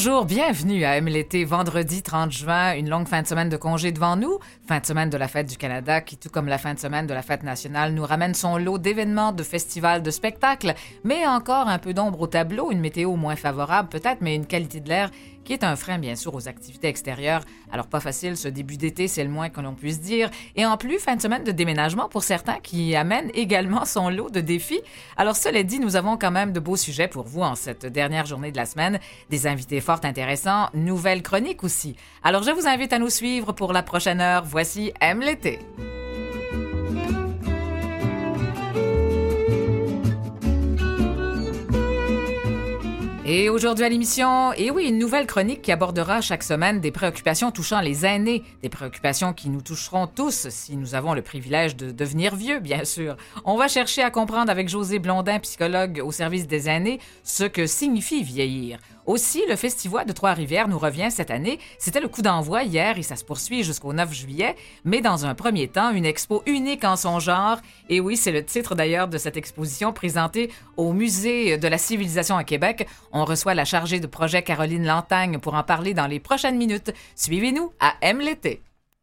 Bonjour, bienvenue à Aime l'été, vendredi 30 juin, une longue fin de semaine de congé devant nous, fin de semaine de la Fête du Canada qui, tout comme la fin de semaine de la Fête nationale, nous ramène son lot d'événements, de festivals, de spectacles, mais encore un peu d'ombre au tableau, une météo moins favorable peut-être, mais une qualité de l'air qui est un frein bien sûr aux activités extérieures. Alors pas facile ce début d'été, c'est le moins que l'on puisse dire. Et en plus, fin de semaine de déménagement pour certains qui amènent également son lot de défis. Alors cela dit, nous avons quand même de beaux sujets pour vous en cette dernière journée de la semaine. Des invités fort intéressants, nouvelles chroniques aussi. Alors je vous invite à nous suivre pour la prochaine heure. Voici Aime l'été. Et aujourd'hui à l'émission, une nouvelle chronique qui abordera chaque semaine des préoccupations touchant les aînés, des préoccupations qui nous toucheront tous si nous avons le privilège de devenir vieux, bien sûr. On va chercher à comprendre avec Josée Blondin, psychologue au service des aînés, ce que signifie vieillir. Aussi, le Festivois de Trois-Rivières nous revient cette année. C'était le coup d'envoi hier et ça se poursuit jusqu'au 9 juillet. Mais dans un premier temps, une expo unique en son genre. Et oui, c'est le titre d'ailleurs de cette exposition présentée au Musée de la civilisation à Québec. On reçoit la chargée de projet Caroline Lantagne pour en parler dans les prochaines minutes. Suivez-nous à Aime l'été.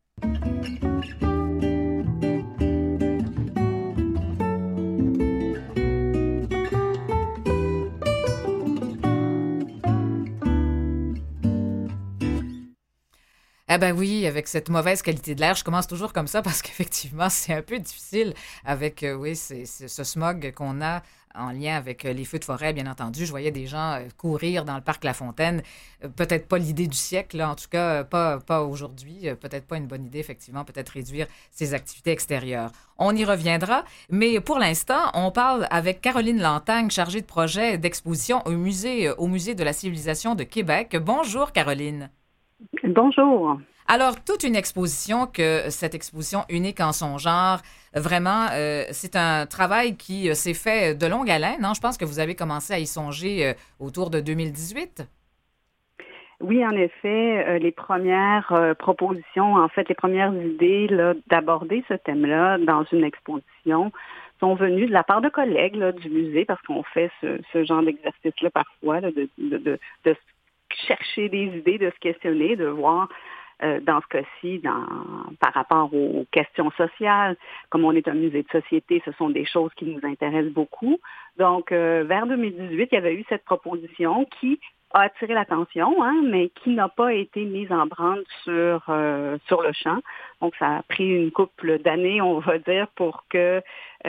Ah ben oui, avec cette mauvaise qualité de l'air, je commence toujours comme ça parce qu'effectivement, c'est un peu difficile avec ce smog qu'on a en lien avec les feux de forêt, bien entendu. Je voyais des gens courir dans le parc La Fontaine. Peut-être pas l'idée du siècle, là, en tout cas, pas aujourd'hui. Peut-être pas une bonne idée, effectivement, peut-être réduire ces activités extérieures. On y reviendra, mais pour l'instant, on parle avec Caroline Lantagne, chargée de projet d'exposition au musée de la civilisation de Québec. Bonjour, Caroline. Bonjour. Alors, toute une exposition, cette exposition unique en son genre, vraiment, c'est un travail qui s'est fait de longue haleine, non? Je pense que vous avez commencé à y songer autour de 2018. Oui, en effet, les premières propositions, en fait, les premières idées là, d'aborder ce thème-là dans une exposition sont venues de la part de collègues là, du musée, parce qu'on fait ce genre d'exercice-là parfois, là, de chercher des idées, de se questionner, de voir dans ce cas-ci, par rapport aux questions sociales, comme on est un musée de société, ce sont des choses qui nous intéressent beaucoup. Donc, vers 2018, il y avait eu cette proposition qui a attiré l'attention, mais qui n'a pas été mise en branle sur le champ. Donc, ça a pris une couple d'années, on va dire, pour que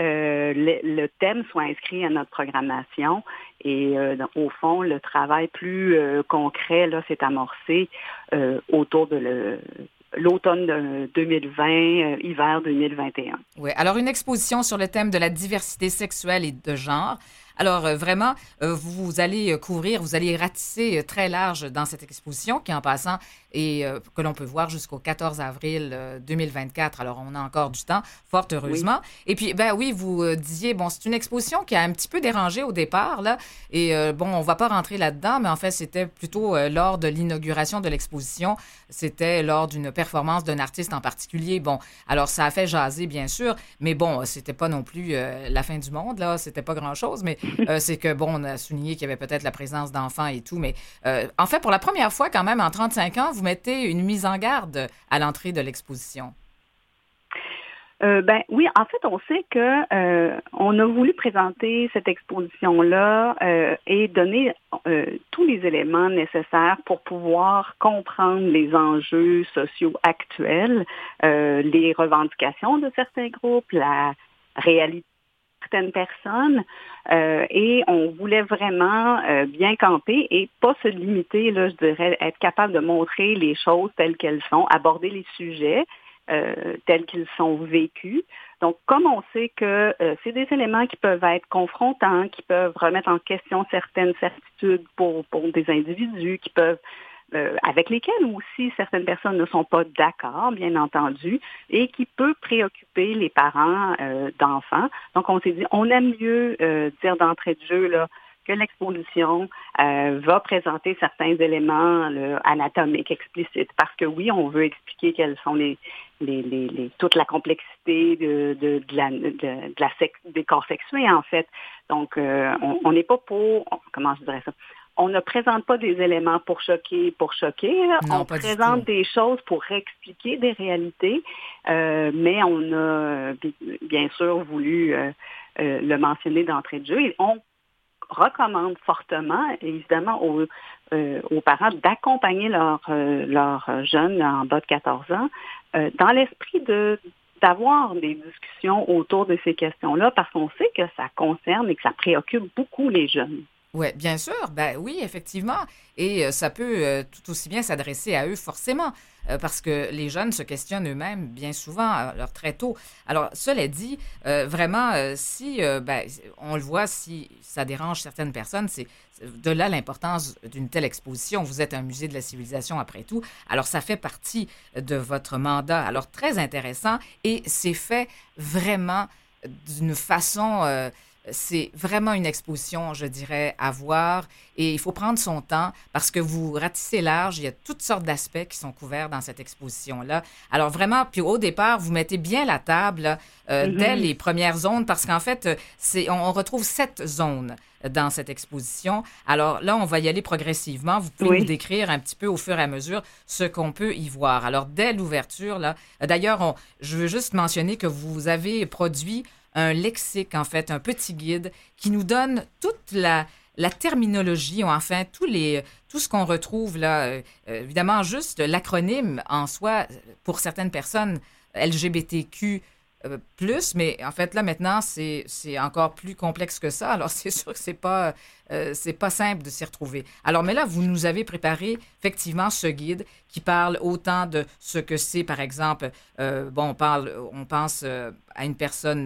le thème soit inscrit à notre programmation. Et au fond, le travail plus concret là, s'est amorcé autour de l'automne 2020, hiver 2021. Oui, alors une exposition sur le thème de la diversité sexuelle et de genre. Alors, vraiment, vous allez couvrir, vous allez ratisser très large dans cette exposition qui, en passant, et que l'on peut voir jusqu'au 14 avril 2024. Alors, on a encore du temps, fort heureusement. Oui. Et puis, ben oui, vous disiez, bon, c'est une exposition qui a un petit peu dérangé au départ, là. Et bon, on va pas rentrer là-dedans, mais en fait, c'était plutôt lors de l'inauguration de l'exposition. C'était lors d'une performance d'un artiste en particulier. Bon, alors, ça a fait jaser, bien sûr, mais bon, c'était pas non plus la fin du monde, là. C'était pas grand-chose, mais c'est que, bon, on a souligné qu'il y avait peut-être la présence d'enfants et tout, mais en fait, pour la première fois, quand même, en 35 ans, vous mettez une mise en garde à l'entrée de l'exposition. Oui, en fait, on sait que on a voulu présenter cette exposition-là et donner tous les éléments nécessaires pour pouvoir comprendre les enjeux sociaux actuels, les revendications de certains groupes, la réalité certaines personnes et on voulait vraiment bien camper et pas se limiter, là, je dirais, être capable de montrer les choses telles qu'elles sont, aborder les sujets tels qu'ils sont vécus. Donc, comme on sait que c'est des éléments qui peuvent être confrontants, qui peuvent remettre en question certaines certitudes pour des individus, qui peuvent avec lesquels aussi certaines personnes ne sont pas d'accord, bien entendu, et qui peut préoccuper les parents d'enfants. Donc, on s'est dit, on aime mieux dire d'entrée de jeu là, que l'exposition va présenter certains éléments anatomiques explicites. Parce que oui, on veut expliquer quelles sont toute la complexité des corps sexués, en fait. Donc, on n'est pas pour, comment je dirais ça, on ne présente pas des éléments pour choquer, là. Non, On pas du présente tout. des choses pour expliquer des réalités, mais on a bien sûr voulu le mentionner d'entrée de jeu. Et on recommande fortement, évidemment, aux parents d'accompagner leurs jeunes en bas de 14 ans dans l'esprit d'avoir des discussions autour de ces questions-là, parce qu'on sait que ça concerne et que ça préoccupe beaucoup les jeunes. Oui, bien sûr. Ben oui, effectivement. Et ça peut tout aussi bien s'adresser à eux forcément, parce que les jeunes se questionnent eux-mêmes bien souvent, alors très tôt. Alors, cela dit, vraiment, si ben, on le voit, si ça dérange certaines personnes, c'est de là l'importance d'une telle exposition. Vous êtes un musée de la civilisation après tout. Alors, ça fait partie de votre mandat. Alors, très intéressant. Et c'est fait vraiment d'une façon... c'est vraiment une exposition, je dirais, à voir et il faut prendre son temps parce que vous ratissez large. Il y a toutes sortes d'aspects qui sont couverts dans cette exposition-là. Alors vraiment, puis au départ, vous mettez bien la table là, dès les premières zones parce qu'en fait, on retrouve 7 zones dans cette exposition. Alors là, on va y aller progressivement. Vous pouvez nous Oui. décrire un petit peu au fur et à mesure ce qu'on peut y voir. Alors dès l'ouverture, là, d'ailleurs, je veux juste mentionner que vous avez produit un lexique, en fait, un petit guide qui nous donne toute la terminologie, ou enfin, tout ce qu'on retrouve là. Évidemment, juste l'acronyme en soi, pour certaines personnes LGBTQ, plus, mais en fait, là, maintenant, c'est encore plus complexe que ça. Alors, c'est sûr que c'est pas simple de s'y retrouver. Alors, mais là, vous nous avez préparé, effectivement, ce guide qui parle autant de ce que c'est, par exemple, bon, on pense à une personne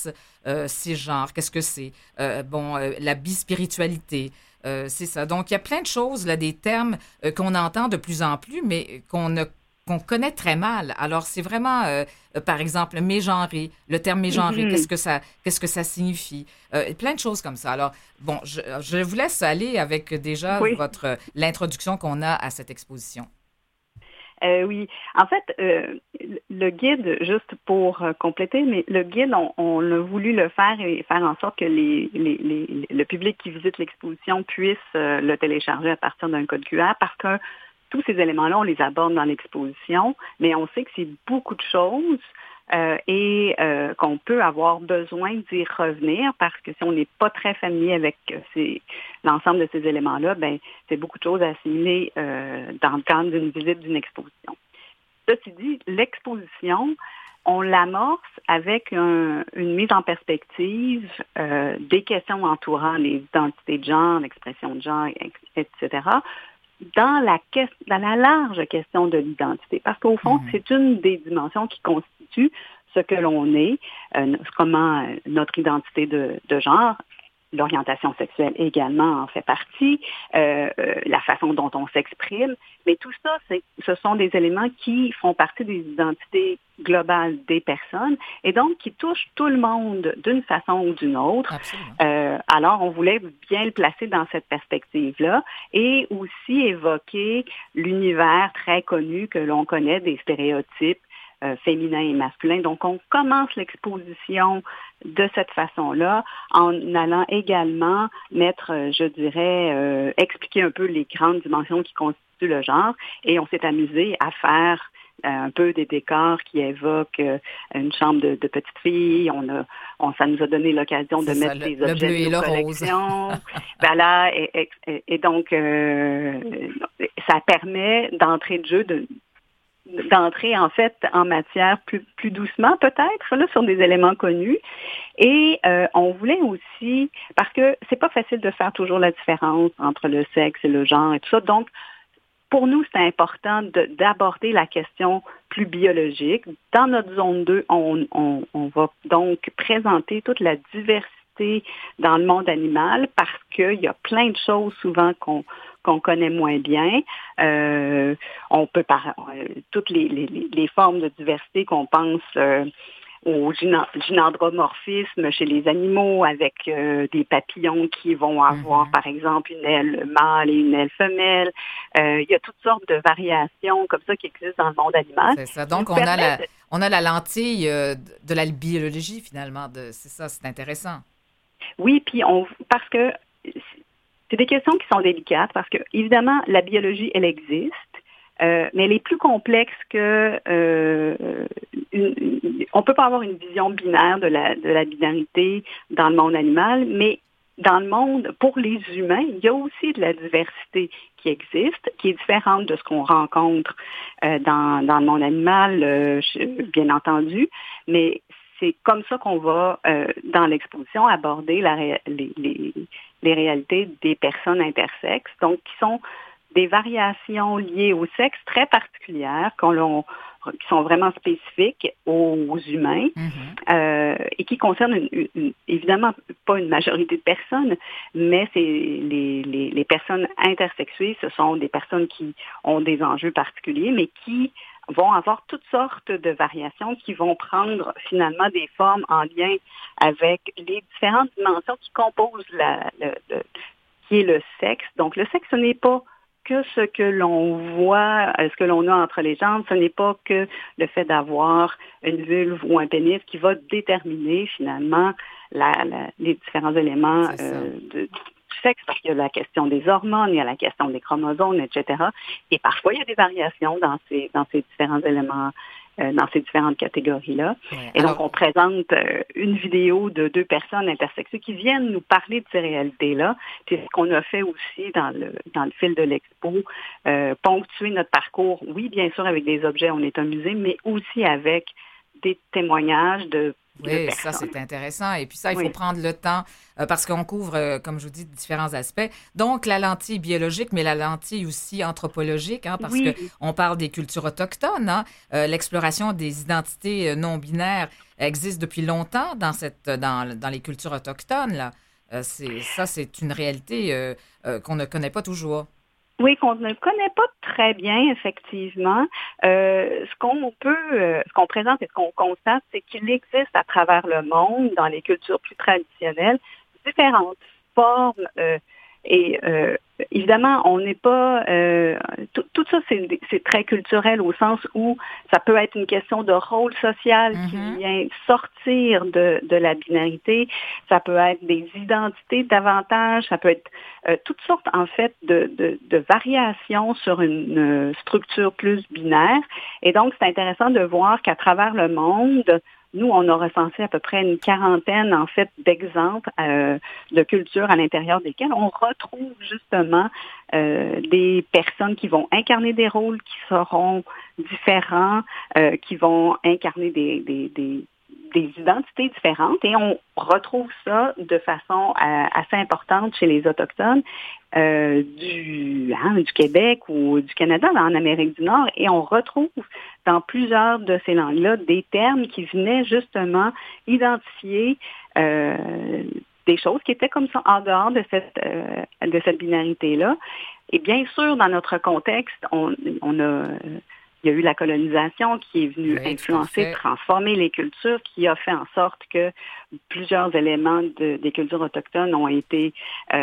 cisgenre, qu'est-ce que c'est? Bon, la bispiritualité, c'est ça. Donc, il y a plein de choses, là, des termes qu'on entend de plus en plus, mais qu'on connaît très mal. Alors, c'est vraiment, par exemple, mégenré. Le terme mégenré, Mhm. qu'est-ce que ça signifie? Plein de choses comme ça. Alors, bon, je vous laisse aller avec déjà Oui. l'introduction qu'on a à cette exposition. Oui, en fait, le guide, juste pour compléter, mais le guide, on a voulu le faire et faire en sorte que le public qui visite l'exposition puisse le télécharger à partir d'un code QR parce que tous ces éléments-là, on les aborde dans l'exposition, mais on sait que c'est beaucoup de choses et qu'on peut avoir besoin d'y revenir parce que si on n'est pas très familier avec l'ensemble de ces éléments-là, ben c'est beaucoup de choses à assimiler dans le cadre d'une visite d'une exposition. Ceci dit, l'exposition, on l'amorce avec une mise en perspective des questions entourant les identités de genre, l'expression de genre, etc., dans la large question de l'identité. Parce qu'au fond, c'est une des dimensions qui constitue ce que l'on est, comment notre identité de genre, l'orientation sexuelle également en fait partie, la façon dont on s'exprime, mais tout ça, ce sont des éléments qui font partie des identités globales des personnes et donc qui touchent tout le monde d'une façon ou d'une autre. Absolument. Alors, on voulait bien le placer dans cette perspective-là et aussi évoquer l'univers très connu que l'on connaît des stéréotypes féminin et masculin. Donc, on commence l'exposition de cette façon-là en allant également mettre, je dirais, expliquer un peu les grandes dimensions qui constituent le genre. Et on s'est amusé à faire un peu des décors qui évoquent une chambre de petites filles. Ça nous a donné l'occasion de mettre des le objets bleu et de le nos rose. collections. Voilà, et donc, ça permet d'entrer de jeu d'entrer en fait en matière plus doucement peut-être là sur des éléments connus et on voulait aussi parce que c'est pas facile de faire toujours la différence entre le sexe et le genre et tout ça, donc pour nous c'est important d'aborder la question plus biologique. Dans notre zone 2, on va donc présenter toute la diversité dans le monde animal parce qu'il y a plein de choses souvent qu'on connaît moins bien. On peut toutes les formes de diversité qu'on pense au gynandromorphisme chez les animaux avec des papillons qui vont avoir, par exemple, une aile mâle et une aile femelle. Il y a toutes sortes de variations comme ça qui existent dans le monde animal. C'est ça. Donc, on a la lentille de la biologie, finalement. C'est ça, c'est intéressant. Oui, puis parce que C'est des questions qui sont délicates parce que, évidemment, la biologie, elle existe. Mais elle est plus complexe que on peut pas avoir une vision binaire de la binarité dans le monde animal, mais dans le monde, pour les humains, il y a aussi de la diversité qui existe, qui est différente de ce qu'on rencontre dans le monde animal, bien entendu, mais c'est comme ça qu'on va, dans l'exposition, aborder les réalités des personnes intersexes, donc qui sont des variations liées au sexe très particulières qui sont vraiment spécifiques aux humains et qui concernent évidemment pas une majorité de personnes, mais c'est les personnes intersexuées, ce sont des personnes qui ont des enjeux particuliers, mais qui vont avoir toutes sortes de variations qui vont prendre finalement des formes en lien avec les différentes dimensions qui composent qui est le sexe. Donc le sexe, ce n'est pas que ce que l'on voit, ce que l'on a entre les jambes, ce n'est pas que le fait d'avoir une vulve ou un pénis qui va déterminer finalement les différents éléments du sexe, parce qu'il y a la question des hormones, il y a la question des chromosomes, etc. Et parfois, il y a des variations dans ces différents éléments, dans ces différentes catégories-là. Ouais, et donc, on présente une vidéo de 2 personnes intersexuées qui viennent nous parler de ces réalités-là. C'est ce qu'on a fait aussi dans le fil de l'expo, ponctuer notre parcours, oui, bien sûr, avec des objets, on est un musée, mais aussi avec des témoignages de Oui, ça, c'est intéressant. Et puis ça, il faut prendre le temps parce qu'on couvre, comme je vous dis, différents aspects. Donc, la lentille biologique, mais la lentille aussi anthropologique, parce qu'on parle des cultures autochtones. L'exploration des identités non binaires existe depuis longtemps dans les cultures autochtones. Là. C'est une réalité qu'on ne connaît pas toujours. Oui, qu'on ne connaît pas très bien, effectivement. Ce qu'on présente et ce qu'on constate, c'est qu'il existe à travers le monde, dans les cultures plus traditionnelles, différentes formes et évidemment, on n'est pas... tout ça, c'est très culturel au sens où ça peut être une question de rôle social qui vient sortir de la binarité. Ça peut être des identités davantage. Ça peut être toutes sortes, en fait, de variations sur une structure plus binaire. Et donc, c'est intéressant de voir qu'à travers le monde, nous, on a recensé à peu près une quarantaine, en fait, d'exemples de cultures à l'intérieur desquelles on retrouve justement des personnes qui vont incarner des rôles qui seront différents, qui vont incarner des identités différentes, et on retrouve ça de façon assez importante chez les Autochtones du Québec ou du Canada, en Amérique du Nord, et on retrouve dans plusieurs de ces langues-là des termes qui venaient justement identifier des choses qui étaient comme ça en dehors de cette binarité-là. Et bien sûr, dans notre contexte, il y a eu la colonisation qui est venue influencer, transformer les cultures, qui a fait en sorte que plusieurs éléments des cultures autochtones ont été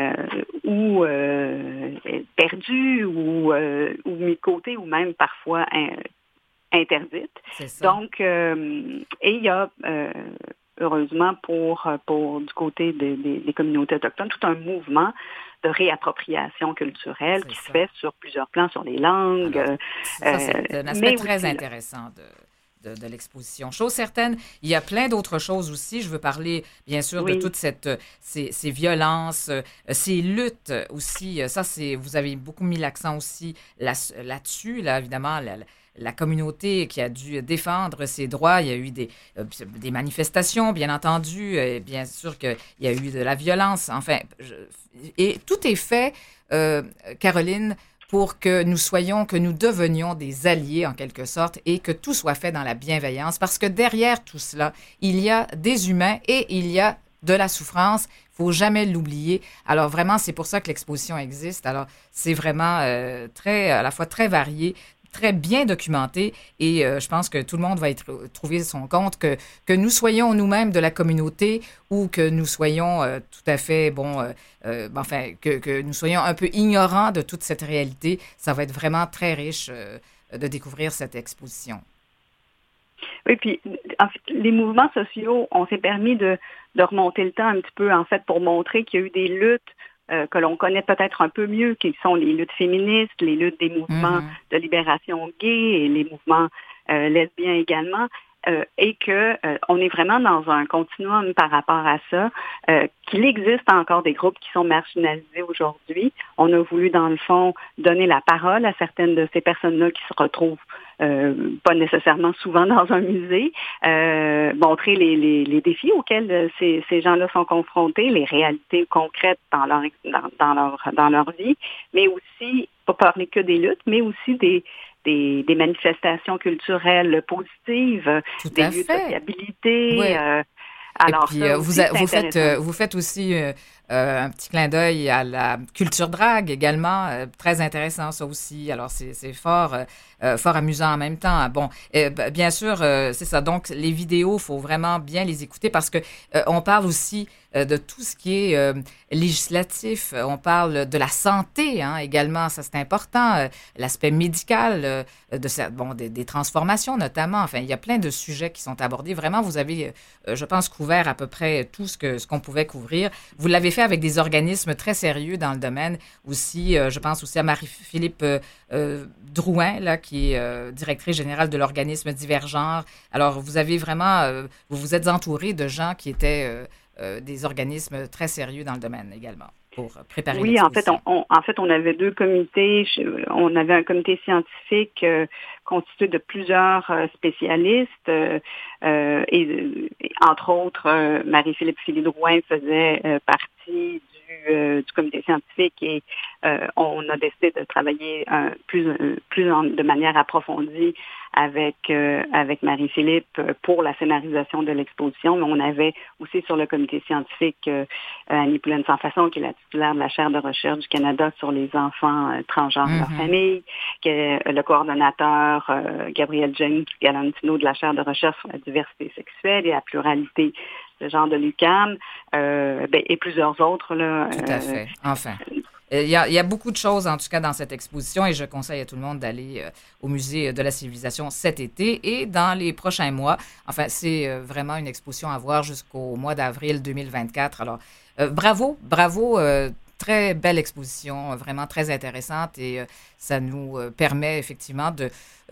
perdus ou mis de côté ou même parfois interdites. Donc, et il y a heureusement pour du côté des communautés autochtones tout un mouvement de réappropriation culturelle qui se fait sur plusieurs plans, sur les langues. Alors, ça, c'est un aspect très intéressant de l'exposition. Chose certaine, il y a plein d'autres choses aussi. Je veux parler, bien sûr, de toutes ces violences, ces luttes aussi. Ça, vous avez beaucoup mis l'accent aussi là-dessus, là, évidemment, la communauté qui a dû défendre ses droits. Il y a eu des manifestations, bien entendu. Et bien sûr qu'il y a eu de la violence. Enfin, et tout est fait, Caroline, pour que nous devenions des alliés en quelque sorte et que tout soit fait dans la bienveillance. Parce que derrière tout cela, il y a des humains et il y a de la souffrance. Il ne faut jamais l'oublier. Alors vraiment, c'est pour ça que l'exposition existe. Alors c'est vraiment à la fois très varié, très bien documenté et je pense que tout le monde va trouver son compte que nous soyons nous-mêmes de la communauté ou que nous soyons tout à fait, que nous soyons un peu ignorants de toute cette réalité. Ça va être vraiment très riche de découvrir cette exposition. Oui, puis en fait, les mouvements sociaux, on s'est permis de remonter le temps un petit peu, en fait, pour montrer qu'il y a eu des luttes que l'on connaît peut-être un peu mieux, qui sont les luttes féministes, les luttes des mouvements de libération gay et les mouvements lesbiens également. Et que on est vraiment dans un continuum par rapport à ça, qu'il existe encore des groupes qui sont marginalisés aujourd'hui. On a voulu, dans le fond, donner la parole à certaines de ces personnes-là qui se retrouvent pas nécessairement souvent dans un musée, montrer les défis auxquels ces gens-là sont confrontés, les réalités concrètes dans leur vie, mais aussi, pas parler que des luttes, mais aussi des manifestations culturelles positives, des lieux de sociabilité. Oui. Alors, et puis, vous faites aussi un petit clin d'œil à la culture drague également, très intéressant ça aussi. Alors, c'est fort amusant en même temps. Bon, bien sûr, c'est ça. Donc, les vidéos, il faut vraiment bien les écouter parce que on parle aussi de tout ce qui est législatif. On parle de la santé également, ça c'est important. L'aspect médical, des transformations notamment. Enfin, il y a plein de sujets qui sont abordés. Vraiment, vous avez, je pense, couvert à peu près tout ce qu'on pouvait couvrir. Vous l'avez fait avec des organismes très sérieux dans le domaine. Aussi, je pense aussi à Marie-Philippe Drouin, là, qui est directrice générale de l'organisme Divergenre. Alors, vous avez vraiment, vous vous êtes entouré de gens qui étaient des organismes très sérieux dans le domaine également pour préparer l'exposition. En fait, on avait deux comités. On avait un comité scientifique constitué de plusieurs spécialistes et entre autres, Marie-Philippe Drouin faisait partie du comité scientifique et on a décidé de travailler de manière approfondie avec Marie-Philippe pour la scénarisation de l'exposition. Mais on avait aussi sur le comité scientifique Annie Poulaine-Sans-Façon, qui est la titulaire de la chaire de recherche du Canada sur les enfants transgenres et leur famille, qui est le coordonnateur Gabriel James Galantino de la chaire de recherche sur la diversité sexuelle et la pluralité de genre de l'UQAM, et plusieurs autres. Là, tout à fait. Enfin. Il y a beaucoup de choses, en tout cas, dans cette exposition et je conseille à tout le monde d'aller au Musée de la Civilisation cet été et dans les prochains mois. Enfin, c'est vraiment une exposition à voir jusqu'au mois d'avril 2024. Alors, bravo, très belle exposition, vraiment très intéressante et ça nous permet effectivement de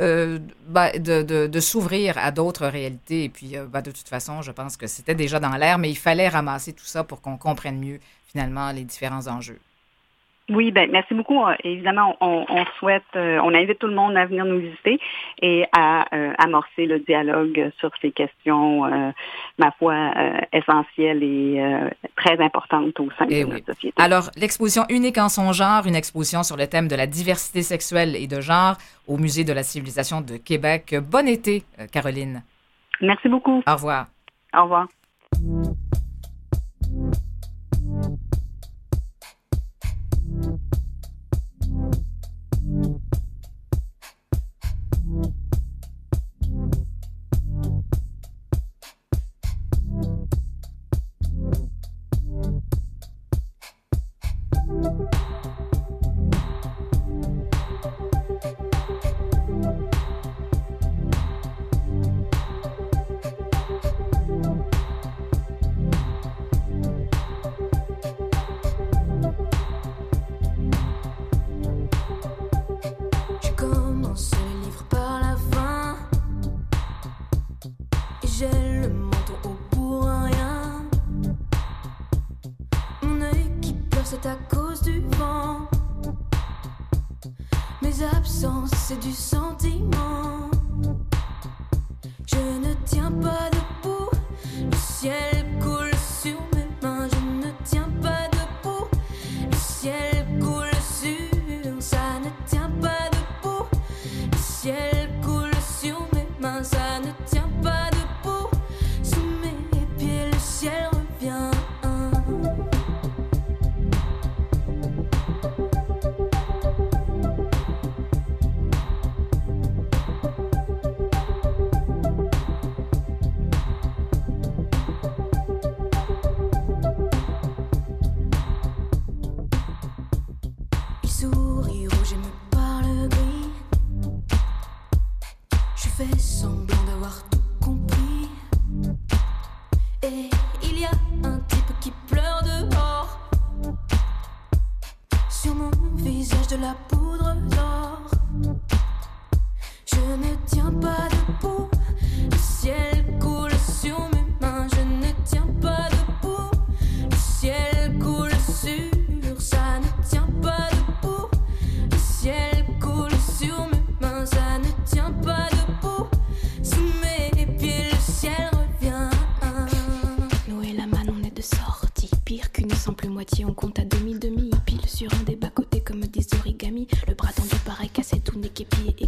s'ouvrir à d'autres réalités. Et puis, de toute façon, je pense que c'était déjà dans l'air, mais il fallait ramasser tout ça pour qu'on comprenne mieux, finalement, les différents enjeux. Oui, merci beaucoup. Évidemment, on souhaite, on invite tout le monde à venir nous visiter et à amorcer le dialogue sur ces questions, ma foi, essentielles et très importantes au sein de notre société. Alors, l'exposition unique en son genre, une exposition sur le thème de la diversité sexuelle et de genre au Musée de la Civilisation de Québec. Bon été, Caroline. Merci beaucoup. Au revoir. Au revoir. C'est à cause du vent. Mes absences, c'est du sentiment. Je ne tiens pas debout. Le ciel coule sur mes mains. Je ne tiens pas debout. Le ciel coule sur. Ça ne tient pas debout. Le ciel coule sur mes mains. Ça ne tient pas debout. Sous mes pieds, le ciel revient. Fais semblant d'avoir tout compris. Et il y a un type qui pleure dehors.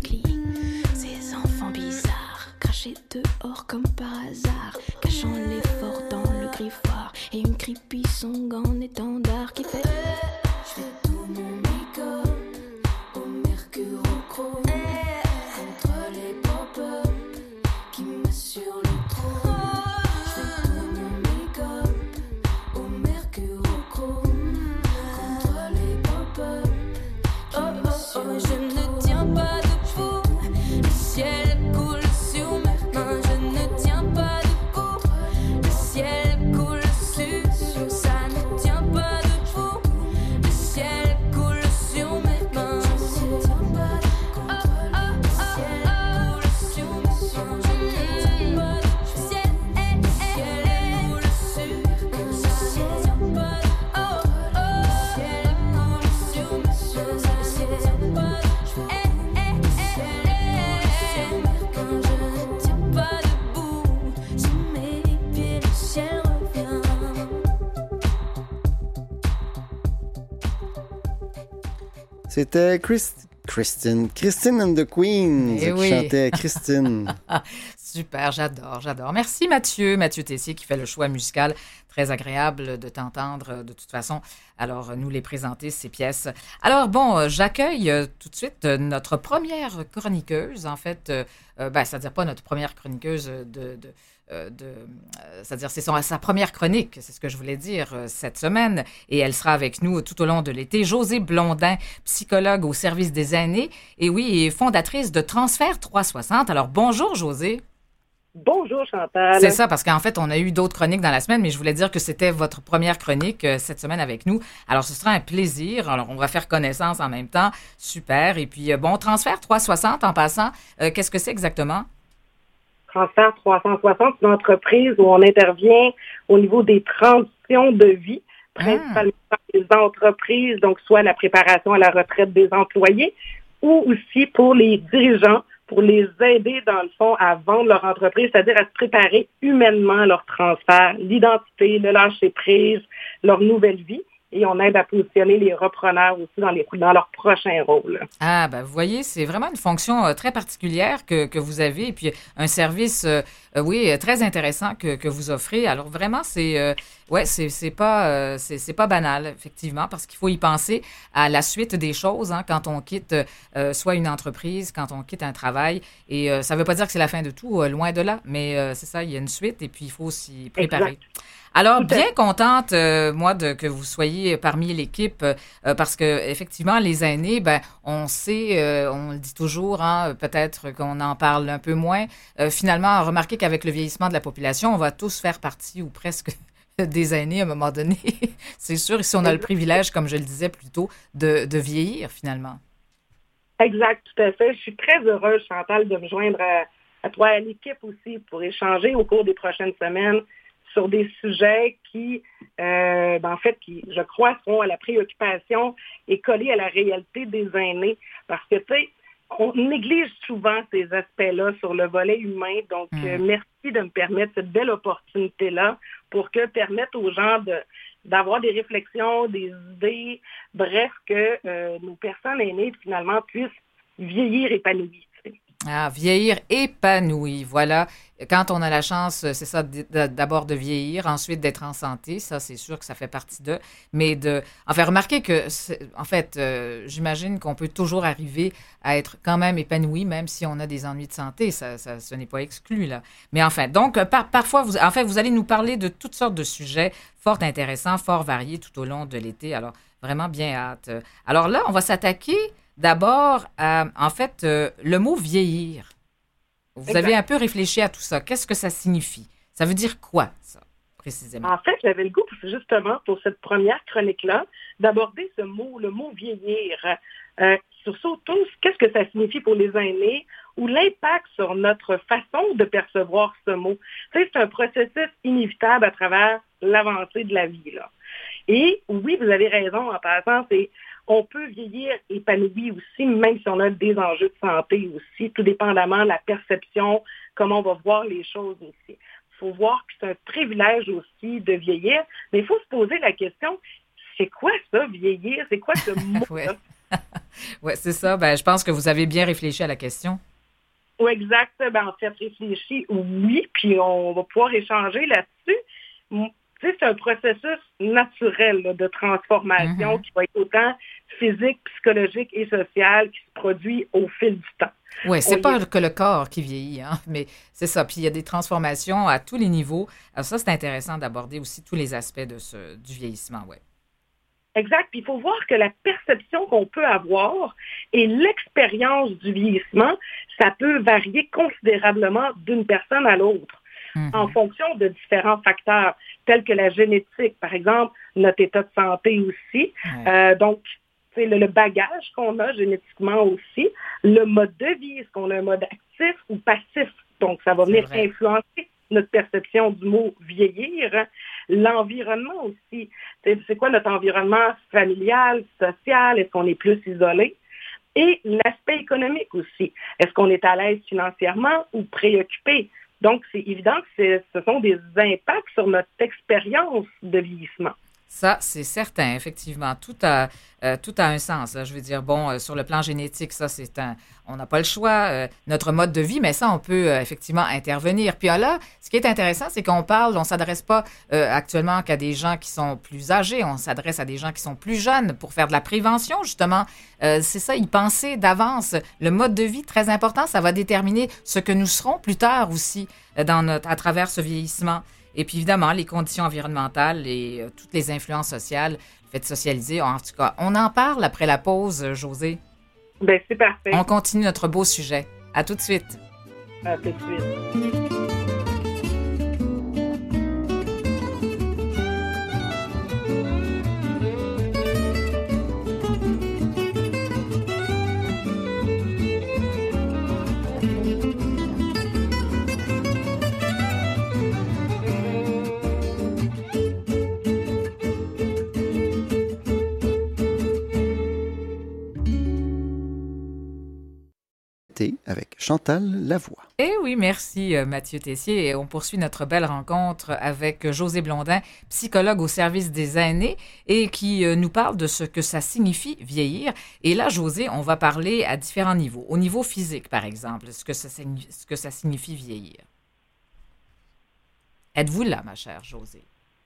Mowgli. Ces enfants bizarres, crachés dehors comme par hasard, cachant l'effort dans le griffoir, et une creepy song en étendard qui fait je fais tout mon make-up au mercure au chrome contre les pop-up qui m'assurent le trône. Je fais tout mon make-up au mercure au chrome contre les pop-up qui m'assurent le trône. Je ne tiens pas debout, le ciel coule sur mes mains. Je ne tiens pas debout, le ciel coule sur, ça ne tient pas debout, le ciel coule sur mes mains. Je ne tiens pas debout, le ciel coule sur mes mains. Je ne tiens pas debout, le ciel coule sur mes mains. Je ne tiens pas debout, le ciel coule sur mes mains. C'était Christine and the Queens Eh qui oui. chantait Christine. Super, j'adore. Merci Mathieu Tessier qui fait le choix musical. Très agréable de t'entendre de toute façon. Alors, nous les présenter, ces pièces. Alors, bon, j'accueille tout de suite notre première chroniqueuse. En fait, c'est-à-dire pas notre première chroniqueuse c'est-à-dire c'est sa première chronique, c'est ce que je voulais dire cette semaine, et elle sera avec nous tout au long de l'été. Josée Blondin, psychologue au service des aînés, et oui, et fondatrice de Transfert 360. Alors bonjour Josée. Bonjour Chantal. C'est ça, parce qu'en fait, on a eu d'autres chroniques dans la semaine, mais je voulais dire que c'était votre première chronique cette semaine avec nous. Alors, ce sera un plaisir. Alors, on va faire connaissance en même temps. Super. Et puis, Transfert 360, en passant, qu'est-ce que c'est exactement? Transfert 360, c'est une entreprise où on intervient au niveau des transitions de vie, principalement dans les entreprises, donc soit la préparation à la retraite des employés ou aussi pour les dirigeants, pour les aider, dans le fond, à vendre leur entreprise, c'est-à-dire à se préparer humainement à leur transfert, l'identité, le lâcher-prise, leur nouvelle vie. Et on aide à positionner les repreneurs aussi dans leur prochain rôle. Ah, ben vous voyez, c'est vraiment une fonction très particulière que vous avez, et puis un service, très intéressant que vous offrez. Alors vraiment, c'est pas banal, effectivement, parce qu'il faut y penser à la suite des choses quand on quitte soit une entreprise, quand on quitte un travail. Et ça ne veut pas dire que c'est la fin de tout, loin de là, mais c'est ça, il y a une suite, et puis il faut s'y préparer. Exact. Alors, bien contente, moi, que vous soyez parmi l'équipe, parce que effectivement, les aînés, on sait, on le dit toujours, peut-être qu'on en parle un peu moins. Finalement, remarquez qu'avec le vieillissement de la population, on va tous faire partie, ou presque, des aînés à un moment donné. C'est sûr, si on a le privilège, comme je le disais plus tôt, de vieillir, finalement. Exact, tout à fait. Je suis très heureuse, Chantal, de me joindre à toi, à l'équipe aussi, pour échanger au cours des prochaines semaines sur des sujets qui, je crois, seront à la préoccupation et collés à la réalité des aînés. Parce que, tu sais, on néglige souvent ces aspects-là sur le volet humain. Donc, merci de me permettre cette belle opportunité-là pour permettre aux gens d'avoir des réflexions, des idées, bref, que nos personnes aînées, finalement, puissent vieillir épanouies. Ah, vieillir épanoui, voilà. Quand on a la chance, c'est ça, d'abord de vieillir, ensuite d'être en santé, ça, c'est sûr que ça fait partie d'eux. Mais remarquez que, j'imagine qu'on peut toujours arriver à être quand même épanoui, même si on a des ennuis de santé, ce n'est pas exclu, là. Mais enfin, donc, parfois, vous allez nous parler de toutes sortes de sujets fort intéressants, fort variés tout au long de l'été. Alors, vraiment bien hâte. Alors là, on va s'attaquer d'abord, le mot vieillir. Vous avez un peu réfléchi à tout ça. Qu'est-ce que ça signifie? Ça veut dire quoi, ça, précisément? En fait, j'avais le goût, justement, pour cette première chronique-là, d'aborder le mot vieillir. Surtout, qu'est-ce que ça signifie pour les aînés ou l'impact sur notre façon de percevoir ce mot. Tu sais, c'est un processus inévitable à travers l'avancée de la vie, là. Et oui, vous avez raison en passant, on peut vieillir épanoui aussi, même si on a des enjeux de santé aussi, tout dépendamment de la perception, comment on va voir les choses aussi. Il faut voir que c'est un privilège aussi de vieillir, mais il faut se poser la question, c'est quoi ça, vieillir? C'est quoi ce mot-là? Oui, c'est ça. Ben, je pense que vous avez bien réfléchi à la question. Oui, exact. En fait, réfléchi, oui, puis on va pouvoir échanger là-dessus. Tu sais, c'est un processus naturel là, de transformation qui va être autant physique, psychologique et social qui se produit au fil du temps. Oui, c'est pas que le corps qui vieillit, hein, mais c'est ça. Puis il y a des transformations à tous les niveaux. Alors ça, c'est intéressant d'aborder aussi tous les aspects du vieillissement, oui. Exact. Puis il faut voir que la perception qu'on peut avoir et l'expérience du vieillissement, ça peut varier considérablement d'une personne à l'autre en fonction de différents facteurs, tels que la génétique, par exemple, notre état de santé aussi. Donc, c'est le bagage qu'on a génétiquement aussi, le mode de vie, est-ce qu'on a un mode actif ou passif? Donc, ça va venir influencer notre perception du mot vieillir. L'environnement aussi. C'est quoi notre environnement familial, social? Est-ce qu'on est plus isolé? Et l'aspect économique aussi. Est-ce qu'on est à l'aise financièrement ou préoccupé? Donc, c'est évident que ce sont des impacts sur notre expérience de vieillissement. Ça, c'est certain, effectivement. Tout a un sens. Là. Je veux dire, bon, sur le plan génétique, ça, on n'a pas le choix. Notre mode de vie, mais ça, on peut effectivement intervenir. Puis là, ce qui est intéressant, c'est on s'adresse pas actuellement qu'à des gens qui sont plus âgés. On s'adresse à des gens qui sont plus jeunes pour faire de la prévention, justement. C'est ça, y penser d'avance. Le mode de vie, très important, ça va déterminer ce que nous serons plus tard aussi à travers ce vieillissement. Et puis, évidemment, les conditions environnementales et toutes les influences sociales, le fait de socialiser. En tout cas, on en parle après la pause, Josée. Bien, c'est parfait. On continue notre beau sujet. À tout de suite. À tout de suite. Avec Chantal Lavoie. Eh oui, merci Mathieu Tessier. Et on poursuit notre belle rencontre avec Josée Blondin, psychologue au service des aînés et qui nous parle de ce que ça signifie vieillir. Et là, Josée, on va parler à différents niveaux. Au niveau physique, par exemple, ce que ça signifie vieillir. Êtes-vous là, ma chère Josée?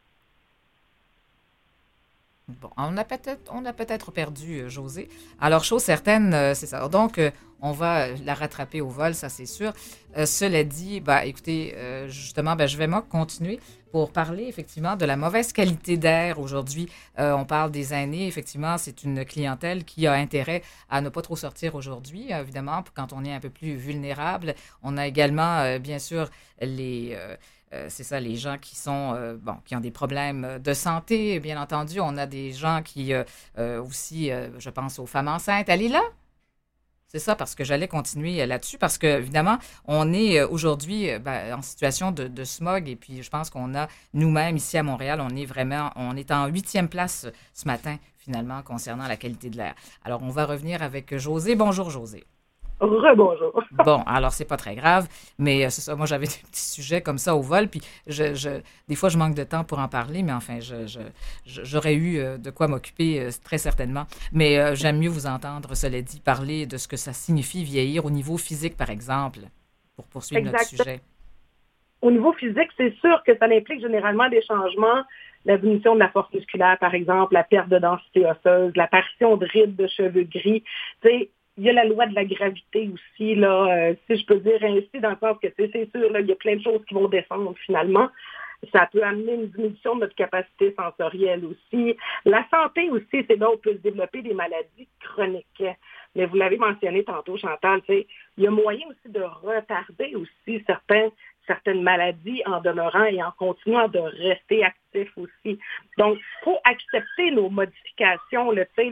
Bon, on a peut-être perdu Josée. Alors, chose certaine, c'est ça. Donc, on va la rattraper au vol, ça c'est sûr. Cela dit, écoutez, justement, je vais moi continuer pour parler effectivement de la mauvaise qualité d'air aujourd'hui. On parle des aînés, effectivement, c'est une clientèle qui a intérêt à ne pas trop sortir aujourd'hui, évidemment, quand on est un peu plus vulnérable. On a également, bien sûr, c'est ça, les gens qui ont des problèmes de santé, bien entendu. On a des gens qui aussi, je pense aux femmes enceintes. Elle est là? C'est ça, parce que j'allais continuer là-dessus, parce que évidemment, on est aujourd'hui en situation de smog, et puis je pense qu'on a nous-mêmes ici à Montréal, on est en 8e place ce matin, finalement, concernant la qualité de l'air. Alors, on va revenir avec Josée. Bonjour, Josée. Rebonjour. Bon, alors c'est pas très grave, mais c'est ça, moi j'avais des petits sujets comme ça au vol, puis des fois je manque de temps pour en parler, mais enfin, j'aurais eu de quoi m'occuper très certainement. Mais j'aime mieux vous entendre, cela dit, parler de ce que ça signifie vieillir au niveau physique, par exemple, pour poursuivre notre sujet. Au niveau physique, c'est sûr que ça implique généralement des changements, la diminution de la force musculaire, par exemple, la perte de densité osseuse, l'apparition de rides de cheveux gris, tu sais. Il y a la loi de la gravité aussi, là, si je peux dire ainsi, dans le sens que c'est sûr, là, il y a plein de choses qui vont descendre finalement. Ça peut amener une diminution de notre capacité sensorielle aussi. La santé aussi, c'est là où on peut se développer des maladies chroniques. Mais vous l'avez mentionné tantôt, Chantal, il y a moyen aussi de retarder aussi certaines maladies en demeurant et en continuant de rester actif aussi. Donc, il faut accepter nos modifications,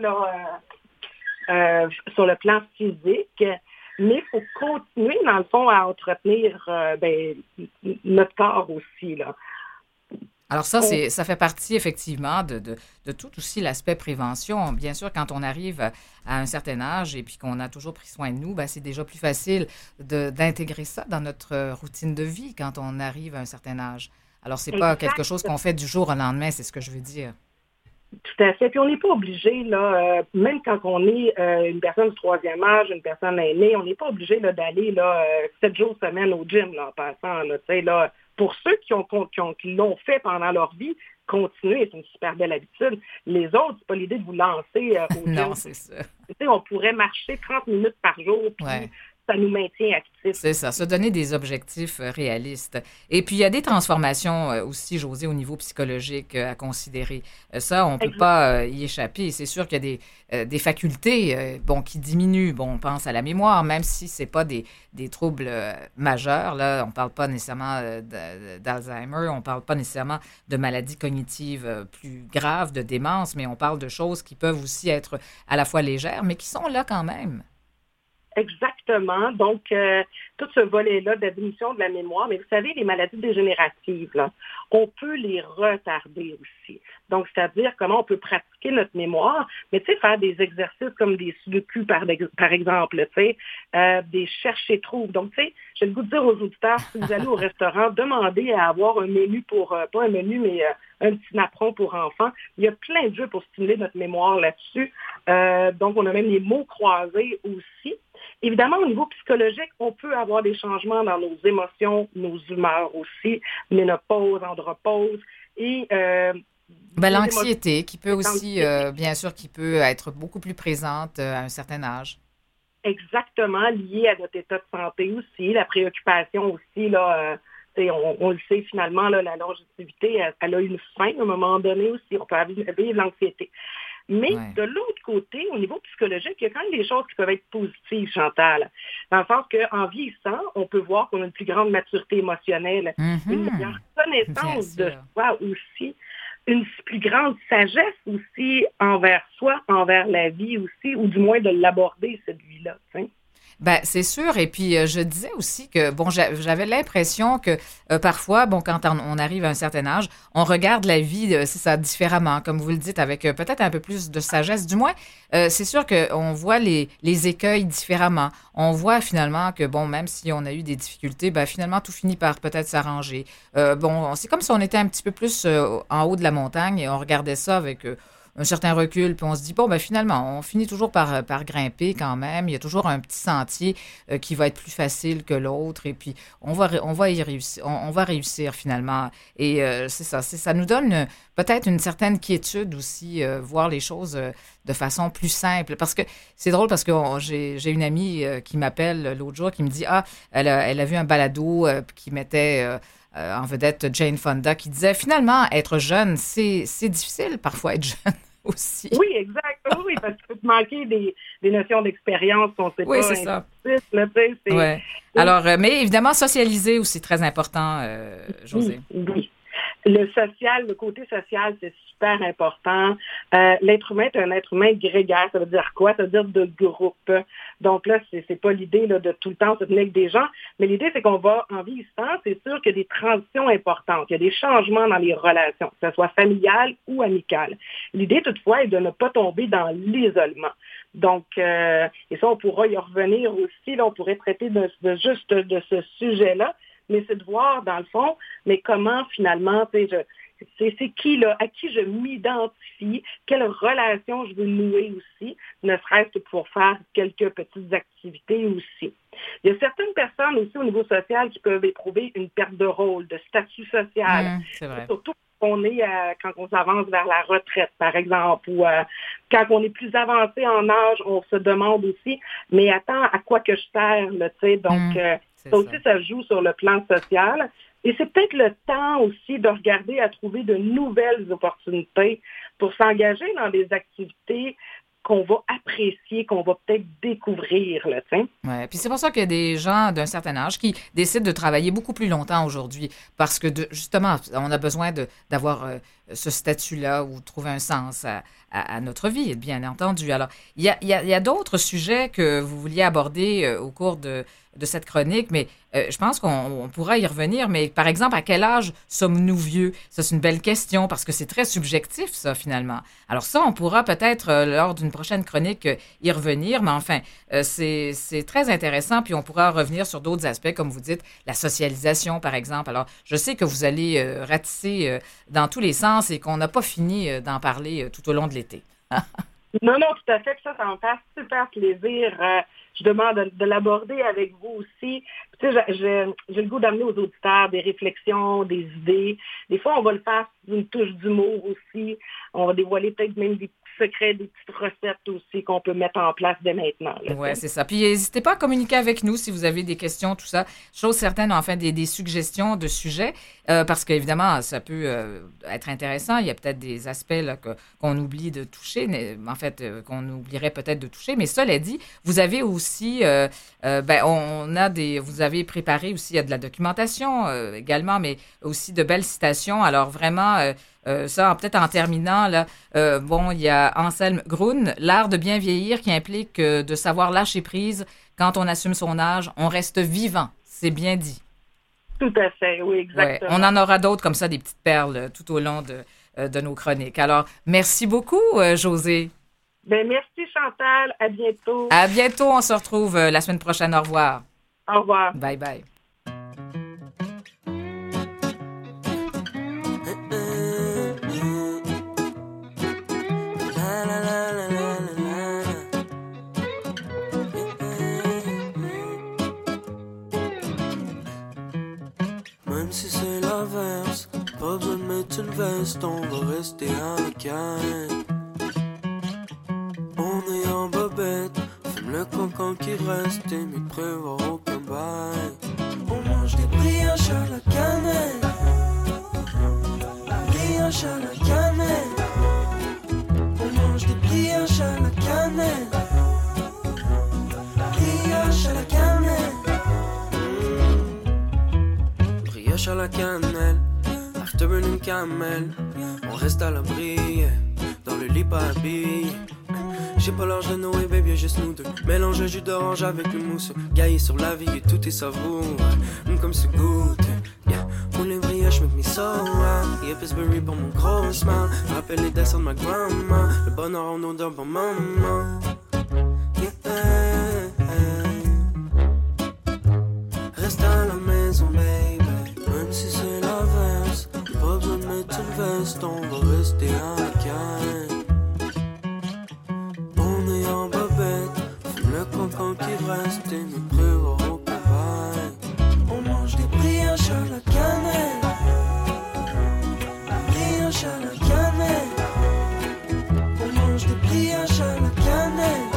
sur le plan physique, mais il faut continuer, dans le fond, à entretenir notre corps aussi, là. Alors ça fait partie effectivement de tout aussi l'aspect prévention. Bien sûr, quand on arrive à un certain âge et puis qu'on a toujours pris soin de nous, c'est déjà plus facile d'intégrer ça dans notre routine de vie quand on arrive à un certain âge. Alors, c'est pas quelque chose qu'on fait du jour au lendemain, c'est ce que je veux dire. Tout à fait. Puis on n'est pas obligé, là, même quand on est une personne du troisième âge, une personne aînée, on n'est pas obligé là, d'aller là, 7 jours semaine au gym, là, en passant. Là, tu sais, là, pour ceux qui l'ont fait pendant leur vie, continuer, c'est une super belle habitude. Les autres, c'est pas l'idée de vous lancer au gym. Non, c'est ça. Tu sais, on pourrait marcher 30 minutes par jour, puis ça nous maintient actifs. C'est ça, se donner des objectifs réalistes. Et puis, il y a des transformations aussi, Josée, au niveau psychologique à considérer. Ça, on ne peut pas y échapper. C'est sûr qu'il y a des facultés qui diminuent. Bon, on pense à la mémoire, même si ce n'est pas des troubles majeurs. Là, on ne parle pas nécessairement d'Alzheimer, on ne parle pas nécessairement de maladies cognitives plus graves, de démence, mais on parle de choses qui peuvent aussi être à la fois légères, mais qui sont là quand même. Exactement. Donc, tout ce volet-là de la diminution de la mémoire, mais vous savez, les maladies dégénératives, là, on peut les retarder aussi. Donc, c'est-à-dire comment on peut pratiquer notre mémoire, mais tu sais, faire des exercices comme des sudoku, par exemple, tu sais, des chercher-trouve. Donc, tu sais, j'ai le goût de dire aux auditeurs, si vous allez au restaurant, demandez à avoir un menu pour, pas un menu, mais un petit napperon pour enfants. Il y a plein de jeux pour stimuler notre mémoire là-dessus. Donc, on a même les mots croisés aussi. Évidemment, au niveau psychologique, on peut avoir des changements dans nos émotions, nos humeurs aussi, ménopause, andropause et l'anxiété qui peut aussi, bien sûr, qui peut être beaucoup plus présente à un certain âge. Exactement, lié à notre état de santé aussi, la préoccupation aussi, là, on le sait finalement, là, la longévité, elle a une fin à un moment donné aussi, on peut vivre l'anxiété. Mais de l'autre côté, au niveau psychologique, il y a quand même des choses qui peuvent être positives, Chantal. Dans le sens qu'en vieillissant, on peut voir qu'on a une plus grande maturité émotionnelle, une meilleure connaissance de soi aussi, une plus grande sagesse aussi envers soi, envers la vie aussi, ou du moins de l'aborder, cette vie-là. T'sais. Ben, c'est sûr. Et puis, je disais aussi que, bon, j'avais l'impression que parfois, bon, quand on arrive à un certain âge, on regarde la vie, c'est ça, différemment, comme vous le dites, avec peut-être un peu plus de sagesse. Du moins, c'est sûr qu'on voit les écueils différemment. On voit finalement que, bon, même si on a eu des difficultés, ben, finalement, tout finit par peut-être s'arranger. Bon, c'est comme si on était un petit peu plus en haut de la montagne et on regardait ça avec un certain recul, puis on se dit, bon, ben finalement, on finit toujours par grimper quand même. Il y a toujours un petit sentier qui va être plus facile que l'autre, et puis on va y réussir, on va réussir finalement. Et c'est ça, ça nous donne peut-être une certaine quiétude aussi, voir les choses de façon plus simple. Parce que c'est drôle, parce que j'ai une amie qui m'appelle l'autre jour, qui me dit, elle a vu un balado qui mettait en vedette Jane Fonda, qui disait finalement être jeune, c'est difficile parfois être jeune aussi. Oui, exact. Oui, parce qu'il peut te manquer des notions d'expérience, on ne sait pas. Oui, c'est ça. Ouais. Alors, mais évidemment, socialiser aussi très important, Josée. Oui. Le côté social, c'est super important. L'être humain est un être humain grégaire. Ça veut dire quoi? Ça veut dire de groupe. Donc là, c'est pas l'idée là, de tout le temps se tenir avec des gens, mais l'idée, c'est qu'on va, en vieillissant, c'est sûr qu'il y a des transitions importantes. Il y a des changements dans les relations, que ce soit familiales ou amicales. L'idée, toutefois, est de ne pas tomber dans l'isolement. Donc, et ça, on pourra y revenir aussi. Là, on pourrait traiter de ce sujet-là. Mais c'est de voir, dans le fond, mais comment, finalement, c'est qui, là, à qui je m'identifie, quelle relation je veux nouer aussi, ne serait-ce que pour faire quelques petites activités aussi. Il y a certaines personnes aussi au niveau social qui peuvent éprouver une perte de rôle, de statut social. C'est vrai. Surtout quand on s'avance vers la retraite, par exemple, ou quand on est plus avancé en âge, on se demande aussi, mais attends, à quoi que je sers, là, tu sais, donc ça aussi, ça joue sur le plan social. Et c'est peut-être le temps aussi de regarder à trouver de nouvelles opportunités pour s'engager dans des activités qu'on va apprécier, qu'on va peut-être découvrir, là, tu sais. Ouais, puis c'est pour ça qu'il y a des gens d'un certain âge qui décident de travailler beaucoup plus longtemps aujourd'hui, parce que justement, on a besoin d'avoir ce statut-là ou trouver un sens à notre vie, bien entendu. Alors, il y a d'autres sujets que vous vouliez aborder au cours de cette chronique, mais je pense qu'on pourra y revenir. Mais par exemple, à quel âge sommes-nous vieux? Ça, c'est une belle question parce que c'est très subjectif, ça, finalement. Alors ça, on pourra peut-être, lors d'une prochaine chronique, y revenir. Mais enfin, c'est très intéressant. Puis on pourra revenir sur d'autres aspects, comme vous dites, la socialisation, par exemple. Alors, je sais que vous allez ratisser dans tous les sens chance et qu'on n'a pas fini d'en parler tout au long de l'été. Non, tout à fait. Ça me fait super plaisir. Je demande de l'aborder avec vous aussi. Tu sais, j'ai le goût d'amener aux auditeurs des réflexions, des idées. Des fois, on va le faire d'une touche d'humour aussi. On va dévoiler peut-être même des petits secrets, des petites recettes aussi qu'on peut mettre en place dès maintenant. Oui, c'est ça. Puis n'hésitez pas à communiquer avec nous si vous avez des questions, tout ça. Chose certaine, enfin, des suggestions de sujets, parce qu'évidemment, ça peut être intéressant. Il y a peut-être des aspects là, qu'on oublie de toucher, en fait, qu'on oublierait peut-être de toucher. Mais cela dit, vous avez aussi, vous avez préparé aussi, il y a de la documentation également, mais aussi de belles citations. Alors vraiment, ça, peut-être en terminant, là, il y a Anselme Grun, l'art de bien vieillir qui implique de savoir lâcher prise. Quand on assume son âge, on reste vivant. C'est bien dit. Tout à fait, oui, exactement. Ouais, on en aura d'autres comme ça, des petites perles tout au long de nos chroniques. Alors, merci beaucoup, Josée. Ben, merci, Chantal. À bientôt. À bientôt. On se retrouve la semaine prochaine. Au revoir. Au revoir. Bye bye. Même si c'est l'inverse, pas besoin de mettre une veste, on va rester à la canne. On est en bobette, fume le cancan qui reste, et mieux de prévoir aucun bail. On mange des brioches à la cannelle, brioches à la cannelle. On mange des brioches à la cannelle, brioches à la cannelle. Brioche à la cannelle, afterburn une camel. On reste à l'abri, dans le lit pas habillé. J'ai pas l'âge de Noé, baby, juste nous deux. Mélange jus d'orange avec le mousse. Gaillé sur la vie et tout est savoureux. Comme ce goût, yeah. Pour les brioches, make me so wild. Yeah, Pillsbury pour mon gros smile. Rappelle les dessins de ma grandma. Le bonheur en odeur pour maman. Reste à la maison, baby. Même si c'est l'inverse, pas besoin de mettre une veste, on va rester à la canne. On est en bobette, fume le cancan qui reste, et nous prévoir aucun bail. On mange des brioches à la cannelle, brioches à la cannelle. On mange des brioches à la cannelle,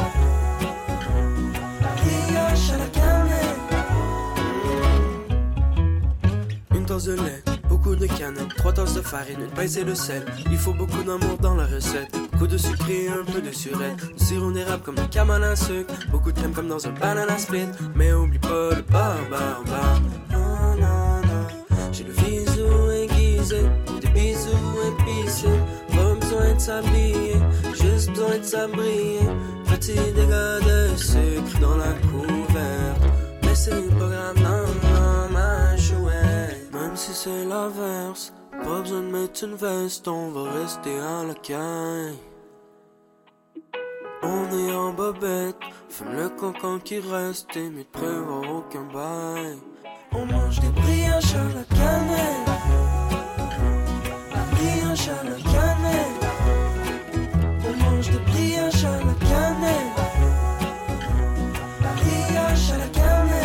brioches à la cannelle. Une tasse de lait, beaucoup de cannelle, 3 tasses de farine, une pince et de sel. Il faut beaucoup d'amour dans la recette, beaucoup de sucre et un peu de surette. Du sirop d'érable comme un camel à sucre, beaucoup de crème comme dans un banana split. Mais oublie pas le bar. Non, non, non. J'ai le visou aiguisé, des bisous épicés. Pas besoin de s'habiller, juste besoin de s'abrier. Petit dégât de sucre dans la couverte. Mais c'est pas grave, non, ma chouette. Même si c'est l'inverse, pas besoin de mettre une veste, on va rester à la caille. On est en bobette, fume le cancan qui reste, et mieux de prévoir aucun bail. On mange des brioches à la cannelle, brioches à la cannelle. On mange des brioches à la cannelle, brioches à la cannelle.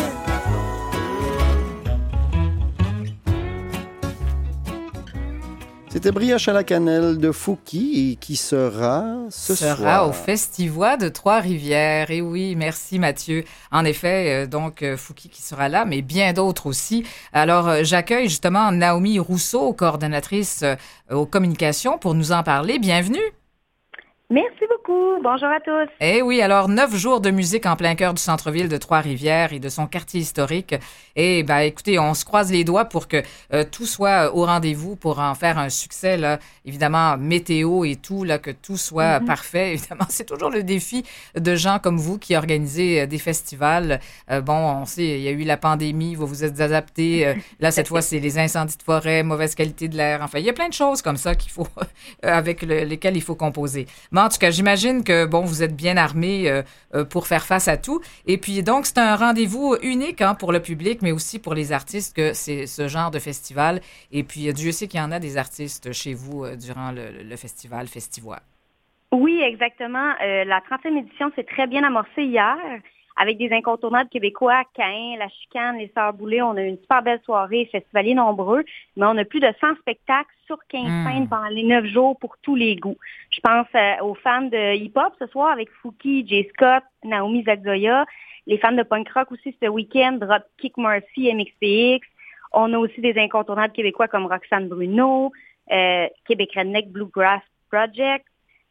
C'était Brioche à la cannelle de Fouki et qui sera ce soir au Festivois de Trois-Rivières. Et oui, merci Mathieu. En effet, donc Fouki qui sera là, mais bien d'autres aussi. Alors, j'accueille justement Naomi Rousseau, coordonnatrice aux communications, pour nous en parler. Bienvenue. Merci beaucoup. Bonjour à tous. Eh oui, alors 9 jours de musique en plein cœur du centre-ville de Trois-Rivières et de son quartier historique. Et écoutez, on se croise les doigts pour que tout soit au rendez-vous pour en faire un succès, là. Évidemment, météo et tout, là, que tout soit parfait. Évidemment, c'est toujours le défi de gens comme vous qui organisez des festivals. On sait, il y a eu la pandémie, vous vous êtes adaptés. Là, cette fois, c'est les incendies de forêt, mauvaise qualité de l'air. Enfin, il y a plein de choses comme ça qu'il faut, avec lesquelles il faut composer. Mais en tout cas, j'imagine que, bon, vous êtes bien armés pour faire face à tout. Et puis, donc, c'est un rendez-vous unique pour le public, mais aussi pour les artistes, que c'est ce genre de festival. Et puis, Dieu sait qu'il y en a des artistes chez vous durant le festival Festivois. Oui, exactement. La 30e édition s'est très bien amorcée hier avec des incontournables québécois, Caïn, La Chicane, les Sœurs Boulay. On a eu une super belle soirée, festivaliers nombreux, mais on a plus de 100 spectacles sur 15 scènes pendant les 9 jours pour tous les goûts. Je pense aux fans de hip-hop ce soir avec Fouki, Jay Scott, Naomi Zagzoya, les fans de punk rock aussi ce week-end, Dropkick Murphy, MXPX. On a aussi des incontournables québécois comme Roxane Bruno, Québec Redneck Bluegrass Project,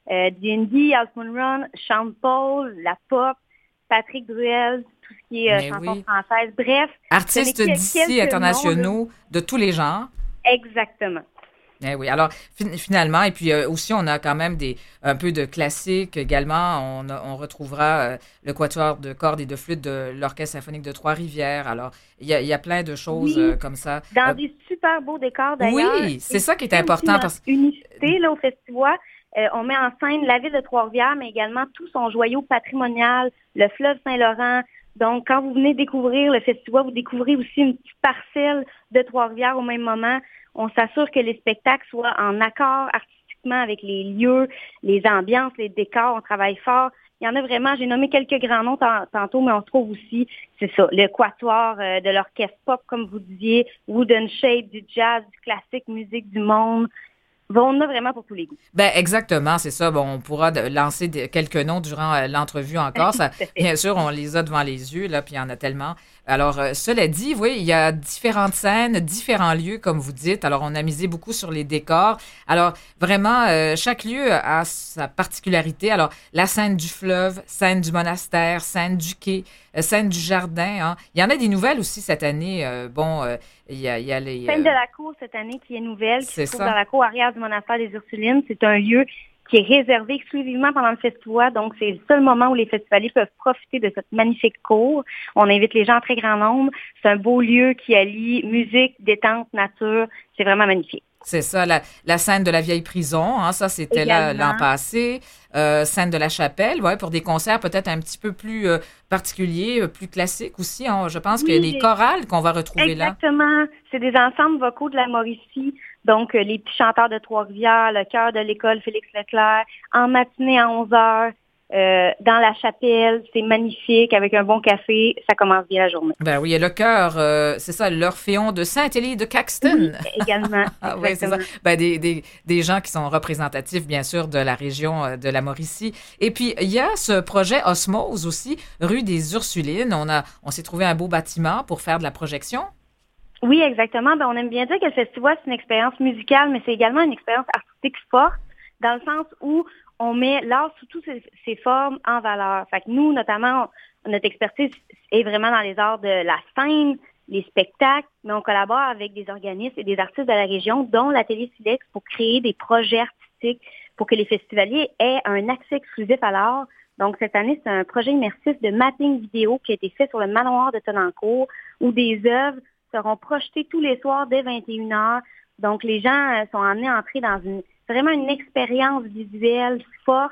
D&D, House Moon Run, Sean Paul, La Pop, Patrick Druel, tout ce qui est chansons françaises. Bref. Artistes d'ici internationaux de tous les genres. Exactement. Eh oui, alors finalement, et puis aussi on a quand même un peu de classique également. On retrouvera le quatuor de cordes et de flûte de l'Orchestre symphonique de Trois-Rivières. Alors, il y a plein de choses comme ça. Dans des super beaux décors d'ailleurs. Oui, c'est ça qui est important. Parce que unicité là, au festival. On met en scène la ville de Trois-Rivières, mais également tout son joyau patrimonial, le fleuve Saint-Laurent. Donc, quand vous venez découvrir le festival, vous découvrez aussi une petite parcelle de Trois-Rivières au même moment. On s'assure que les spectacles soient en accord artistiquement avec les lieux, les ambiances, les décors. On travaille fort. Il y en a vraiment, j'ai nommé quelques grands noms tantôt, mais on trouve aussi, c'est ça, le quatuor de l'orchestre pop, comme vous disiez, Wooden Shape, du jazz, du classique, musique du monde. On a vraiment pour tous les goûts. Ben exactement, c'est ça. Bon, on pourra lancer quelques noms durant l'entrevue encore. Ça, bien sûr, on les a devant les yeux, là, puis il y en a tellement. Alors, cela dit, oui, il y a différentes scènes, différents lieux, comme vous dites. Alors, on a misé beaucoup sur les décors. Alors, vraiment, chaque lieu a sa particularité. Alors, la scène du fleuve, scène du monastère, scène du quai, scène du jardin. Hein. Il y en a des nouvelles aussi cette année. Il y a les... Scène de la cour cette année qui est nouvelle, qui se trouve ça. dans la cour arrière du monastère des Ursulines. C'est un lieu qui est réservé exclusivement pendant le festival. Donc, c'est le seul moment où les festivaliers peuvent profiter de cette magnifique cour. On invite les gens en très grand nombre. C'est un beau lieu qui allie musique, détente, nature. C'est vraiment magnifique. C'est ça, la scène de la vieille prison, hein, ça c'était là l'an passé. Scène de la chapelle, ouais, pour des concerts peut-être un petit peu plus particuliers, plus classiques aussi. Hein. Je pense qu'il y a des chorales qu'on va retrouver là. Exactement. C'est des ensembles vocaux de la Mauricie. Donc, les petits chanteurs de Trois-Rivières, le chœur de l'école Félix Leclerc, en matinée à 11h, dans la chapelle, c'est magnifique, avec un bon café, ça commence bien la journée. Ben oui, et le chœur, c'est ça, l'Orphéon de Saint-Élie de Caxton. Oui, également. Ah oui, c'est ça. Ben, des gens qui sont représentatifs, bien sûr, de la région de la Mauricie. Et puis, il y a ce projet Osmose aussi, rue des Ursulines. On s'est trouvé un beau bâtiment pour faire de la projection. Oui, exactement. Ben, on aime bien dire que le festival, c'est une expérience musicale, mais c'est également une expérience artistique forte, dans le sens où on met l'art sous toutes ses formes en valeur. Fait que nous, notamment, notre expertise est vraiment dans les arts de la scène, les spectacles, mais on collabore avec des organismes et des artistes de la région, dont l'Atelier Silex, pour créer des projets artistiques pour que les festivaliers aient un accès exclusif à l'art. Donc, cette année, c'est un projet immersif de mapping vidéo qui a été fait sur le manoir de Tonnancourt, où des œuvres seront projetées tous les soirs dès 21h. Donc, les gens sont amenés à entrer dans vraiment une expérience visuelle forte,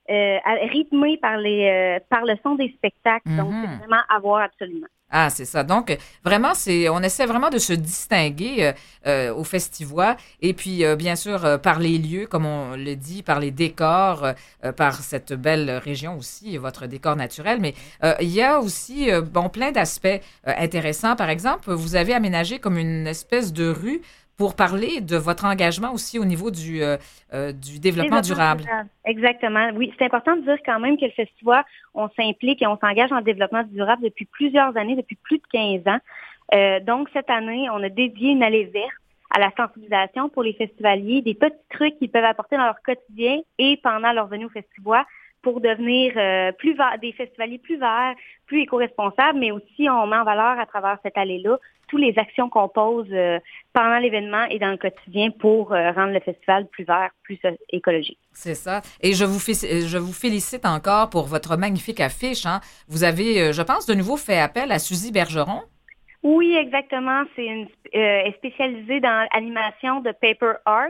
rythmée par le son des spectacles. Donc, c'est vraiment à voir absolument. Ah, c'est ça. Donc, vraiment, on essaie vraiment de se distinguer au festival. Et puis, bien sûr, par les lieux, comme on le dit, par les décors, par cette belle région aussi, votre décor naturel. Mais il y a aussi, plein d'aspects intéressants. Par exemple, vous avez aménagé comme une espèce de rue pour parler de votre engagement aussi au niveau du développement durable. Exactement. Oui, c'est important de dire quand même que le festival, on s'implique et on s'engage en développement durable depuis plusieurs années, depuis plus de 15 ans. Donc, cette année, on a dédié une allée verte à la sensibilisation pour les festivaliers, des petits trucs qu'ils peuvent apporter dans leur quotidien et pendant leur venue au festival pour devenir des festivaliers plus verts, plus éco-responsables, mais aussi on met en valeur à travers cette allée-là toutes les actions qu'on pose pendant l'événement et dans le quotidien pour rendre le festival plus vert, plus écologique. C'est ça. Et je vous félicite encore pour votre magnifique affiche. Hein. Vous avez, je pense, de nouveau fait appel à Suzy Bergeron. Oui, exactement. C'est est spécialisée dans l'animation de paper art.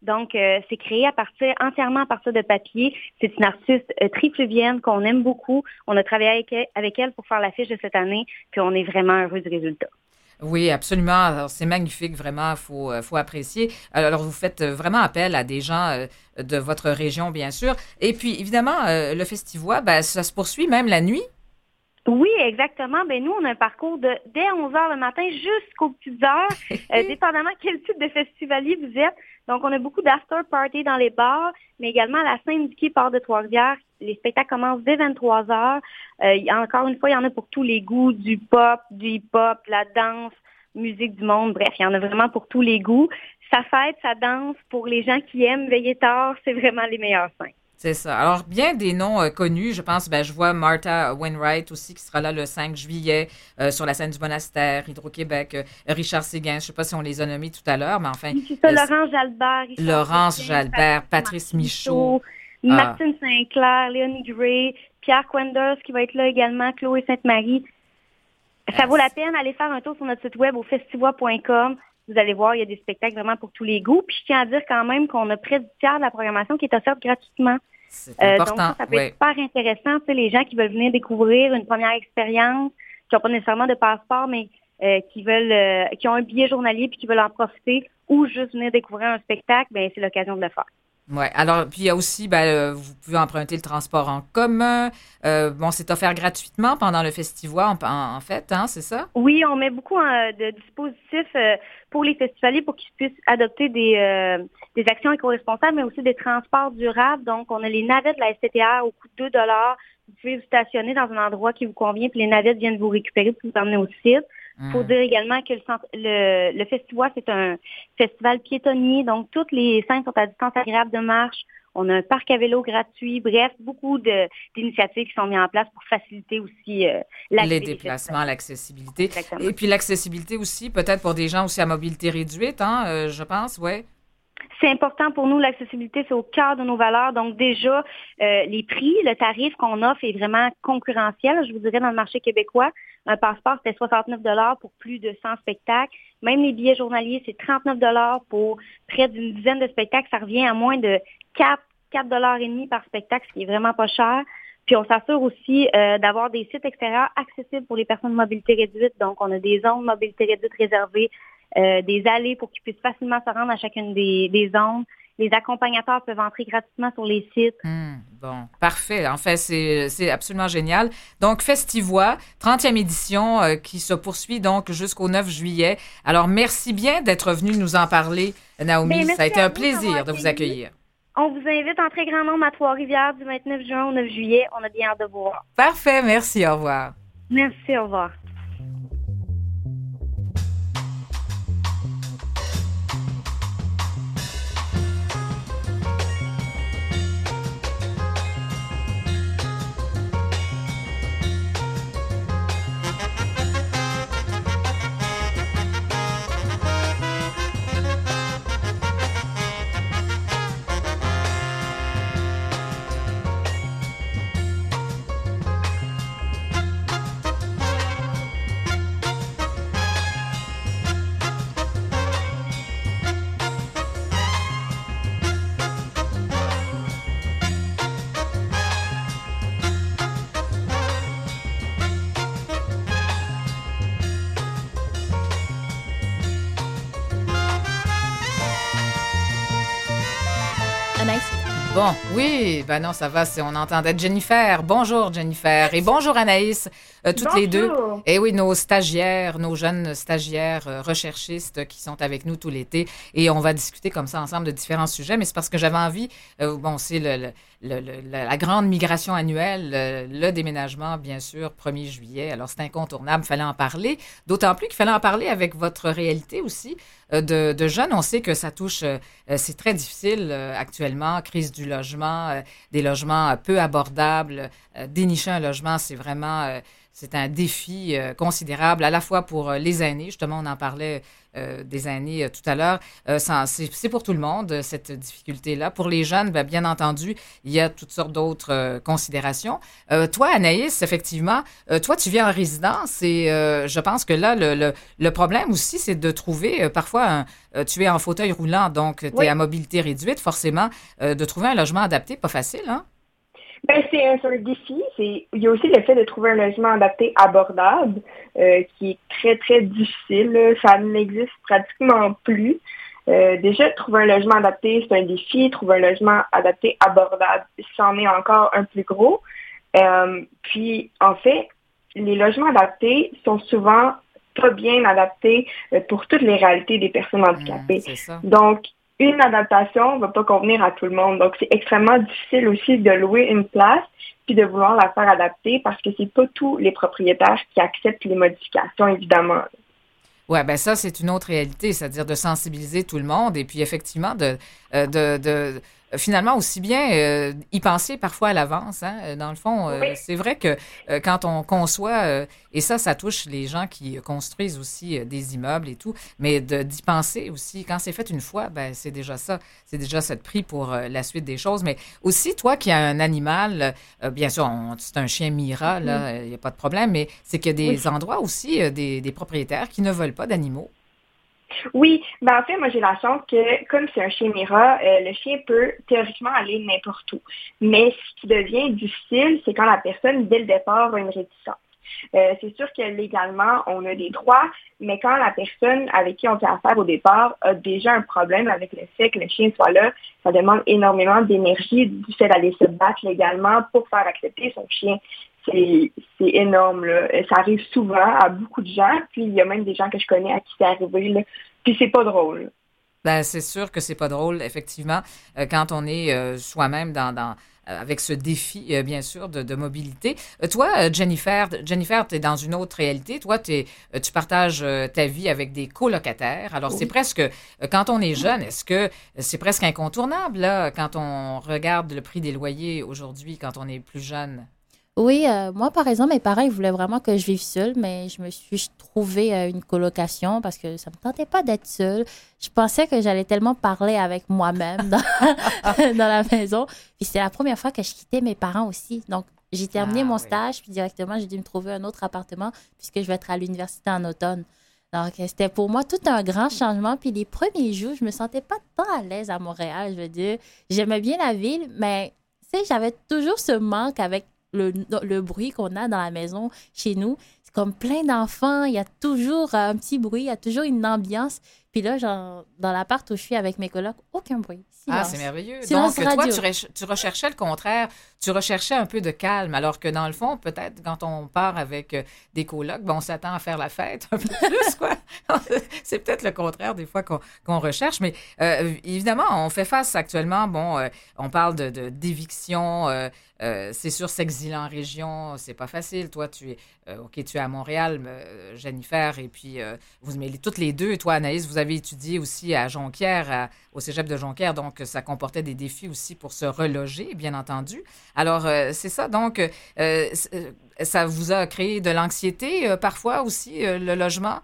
Donc, c'est créé entièrement à partir de papier. C'est une artiste trifluvienne qu'on aime beaucoup. On a travaillé avec elle pour faire l'affiche de cette année, puis on est vraiment heureux du résultat. Oui, absolument. Alors, c'est magnifique, vraiment, faut apprécier. Alors, vous faites vraiment appel à des gens de votre région, bien sûr. Et puis, évidemment, le Festivois, ben, ça se poursuit même la nuit. Oui, exactement. Ben nous, on a un parcours dès 11 heures le matin jusqu'aux petites heures, dépendamment quel type de festivalier vous êtes. Donc, on a beaucoup d'after party dans les bars, mais également à la scène du quai Port de Trois-Rivières. Les spectacles commencent dès 23 heures. Encore une fois, il y en a pour tous les goûts, du pop, du hip-hop, la danse, musique du monde. Bref, il y en a vraiment pour tous les goûts. Ça fête, ça danse. Pour les gens qui aiment veiller tard, c'est vraiment les meilleures scènes. C'est ça. Alors, bien des noms connus, je pense, je vois Martha Wainwright aussi qui sera là le 5 juillet sur la scène du Monastère, Hydro-Québec, Richard Séguin, je ne sais pas si on les a nommés tout à l'heure, mais enfin... Oui, c'est ça, Laurence Jalbert. Laurence Jalbert, Patrice Michaud. Martine Sinclair, Léonie Gray, Pierre Quenders qui va être là également, Chloé Sainte-Marie. Ça vaut la peine d'aller faire un tour sur notre site web au festivois.com. Vous allez voir, il y a des spectacles vraiment pour tous les goûts. Puis je tiens à dire quand même qu'on a près du tiers de la programmation qui est offerte gratuitement. C'est important. Donc ça peut être super intéressant. Tu sais, les gens qui veulent venir découvrir une première expérience, qui n'ont pas nécessairement de passeport, mais qui ont un billet journalier puis qui veulent en profiter, ou juste venir découvrir un spectacle, ben c'est l'occasion de le faire. Oui. Alors, puis il y a aussi, vous pouvez emprunter le transport en commun. C'est offert gratuitement pendant le Festivois, en fait, hein, c'est ça? Oui, on met beaucoup de dispositifs pour les festivaliers pour qu'ils puissent adopter des actions éco-responsables, mais aussi des transports durables. Donc, on a les navettes de la STTR au coût de 2 $. Vous pouvez vous stationner dans un endroit qui vous convient, puis les navettes viennent vous récupérer pour vous emmener au site. Il faut dire également que le Festivois, c'est un festival piétonnier, donc toutes les scènes sont à distance agréable de marche. On a un parc à vélo gratuit. Bref, beaucoup d'initiatives qui sont mises en place pour faciliter aussi les déplacements, l'accessibilité. Exactement. Et puis l'accessibilité aussi, peut-être pour des gens aussi à mobilité réduite, hein, je pense, oui. C'est important pour nous, l'accessibilité, c'est au cœur de nos valeurs. Donc déjà, les prix, le tarif qu'on offre est vraiment concurrentiel, je vous dirais, dans le marché québécois. Un passeport, c'était 69 $ pour plus de 100 spectacles. Même les billets journaliers, c'est 39 $ pour près d'une dizaine de spectacles. Ça revient à moins de 4,5 $ par spectacle, ce qui est vraiment pas cher. Puis on s'assure aussi d'avoir des sites extérieurs accessibles pour les personnes de mobilité réduite. Donc, on a des zones de mobilité réduite réservées, des allées pour qu'ils puissent facilement se rendre à chacune des zones. Les accompagnateurs peuvent entrer gratuitement sur les sites. Bon, parfait. En fait, c'est absolument génial. Donc, Festivois, 30e édition qui se poursuit donc jusqu'au 9 juillet. Alors, merci bien d'être venu nous en parler, Naomi. Ça a été un plaisir de vous accueillir. On vous invite en très grand nombre à Trois-Rivières du 29 juin au 9 juillet. On a bien hâte de vous voir. Parfait. Merci. Au revoir. Merci. Au revoir. Bon, oui, non, ça va, on entendait Jennifer. Bonjour, Jennifer. Et bonjour, Anaïs, toutes les deux. Et oui, nos stagiaires, nos jeunes stagiaires recherchistes qui sont avec nous tout l'été. Et on va discuter comme ça ensemble de différents sujets. Mais c'est parce que j'avais envie, c'est la grande migration annuelle, le déménagement, bien sûr, 1er juillet. Alors, c'est incontournable, il fallait en parler. D'autant plus qu'il fallait en parler avec votre réalité aussi de jeunes. On sait que ça touche, c'est très difficile actuellement, crise du logement, des logements peu abordables. Dénicher un logement, c'est vraiment c'est un défi considérable, à la fois pour les aînés, justement, on en parlait des aînés tout à l'heure. C'est pour tout le monde, cette difficulté-là. Pour les jeunes, bien entendu, il y a toutes sortes d'autres considérations. Toi, Anaïs, effectivement, toi, tu vis en résidence et je pense que là, le problème aussi, c'est de trouver parfois, tu es en fauteuil roulant, donc tu es à mobilité réduite, forcément, de trouver un logement adapté, pas facile, hein? Ben, c'est un défi. Il y a aussi le fait de trouver un logement adapté abordable, qui est très, très difficile. Là. Ça n'existe pratiquement plus. Déjà, trouver un logement adapté, c'est un défi. Trouver un logement adapté abordable, c'en est encore un plus gros. Puis, en fait, les logements adaptés sont souvent pas bien adaptés pour toutes les réalités des personnes handicapées. C'est ça. Donc, une adaptation ne va pas convenir à tout le monde. Donc, c'est extrêmement difficile aussi de louer une place puis de vouloir la faire adapter parce que c'est pas tous les propriétaires qui acceptent les modifications, évidemment. Oui, ben ça, c'est une autre réalité, c'est-à-dire de sensibiliser tout le monde et puis effectivement finalement aussi bien y penser parfois à l'avance. Hein? Dans le fond, c'est vrai que quand on conçoit, et ça touche les gens qui construisent aussi des immeubles et tout, mais d'y penser aussi, quand c'est fait une fois, ben c'est déjà ça. C'est déjà ça de prix pour la suite des choses. Mais aussi, toi qui as un animal, bien sûr, c'est un chien Mira, là, il n'y a pas de problème, mais c'est qu'il y a des endroits aussi, des propriétaires qui ne veulent pas d'animaux. Oui, ben en fait, moi j'ai la chance que, comme c'est un chien Mira, le chien peut théoriquement aller n'importe où. Mais ce qui devient difficile, c'est quand la personne, dès le départ, a une réticence. C'est sûr que légalement, on a des droits, mais quand la personne avec qui on fait affaire au départ a déjà un problème avec le fait que le chien soit là, ça demande énormément d'énergie du fait d'aller se battre légalement pour faire accepter son chien. C'est énorme, là. Ça arrive souvent à beaucoup de gens, puis il y a même des gens que je connais à qui c'est arrivé, là. Puis c'est pas drôle. Ben, c'est sûr que c'est pas drôle, effectivement, quand on est soi-même avec ce défi, bien sûr, de mobilité. Toi, Jennifer, tu es dans une autre réalité. Toi, tu partages ta vie avec des colocataires. Alors, c'est presque, quand on est jeune, est-ce que c'est presque incontournable, là, quand on regarde le prix des loyers aujourd'hui, quand on est plus jeune? Oui, moi, par exemple, mes parents, ils voulaient vraiment que je vive seule, mais je me suis trouvée une colocation parce que ça me tentait pas d'être seule. Je pensais que j'allais tellement parler avec moi-même dans la maison. Puis c'est la première fois que je quittais mes parents aussi. Donc, j'ai terminé mon stage, puis directement, j'ai dû me trouver un autre appartement puisque je vais être à l'université en automne. Donc, c'était pour moi tout un grand changement. Puis les premiers jours, je me sentais pas tant à l'aise à Montréal, je veux dire. J'aimais bien la ville, mais tu sais, j'avais toujours ce manque avec le bruit qu'on a dans la maison chez nous. C'est comme plein d'enfants, il y a toujours un petit bruit, il y a toujours une ambiance. Puis là, genre, dans l'appart où je suis avec mes colocs, aucun bruit. Silence. Ah, c'est merveilleux. Silence Donc, radio. toi, tu recherchais le contraire. Tu recherchais un peu de calme, alors que dans le fond, peut-être, quand on part avec des colocs, on s'attend à faire la fête un peu plus, quoi. C'est peut-être le contraire des fois qu'on recherche. Mais évidemment, on fait face actuellement, on parle d'éviction. C'est sûr, s'exiler en région, c'est pas facile. Toi, tu es à Montréal, Jennifer, et puis vous mêlez toutes les deux. Toi, Anaïs, vous avez étudié aussi à Jonquière, au cégep de Jonquière, donc ça comportait des défis aussi pour se reloger, bien entendu. Alors, c'est ça, donc, ça vous a créé de l'anxiété parfois aussi, le logement?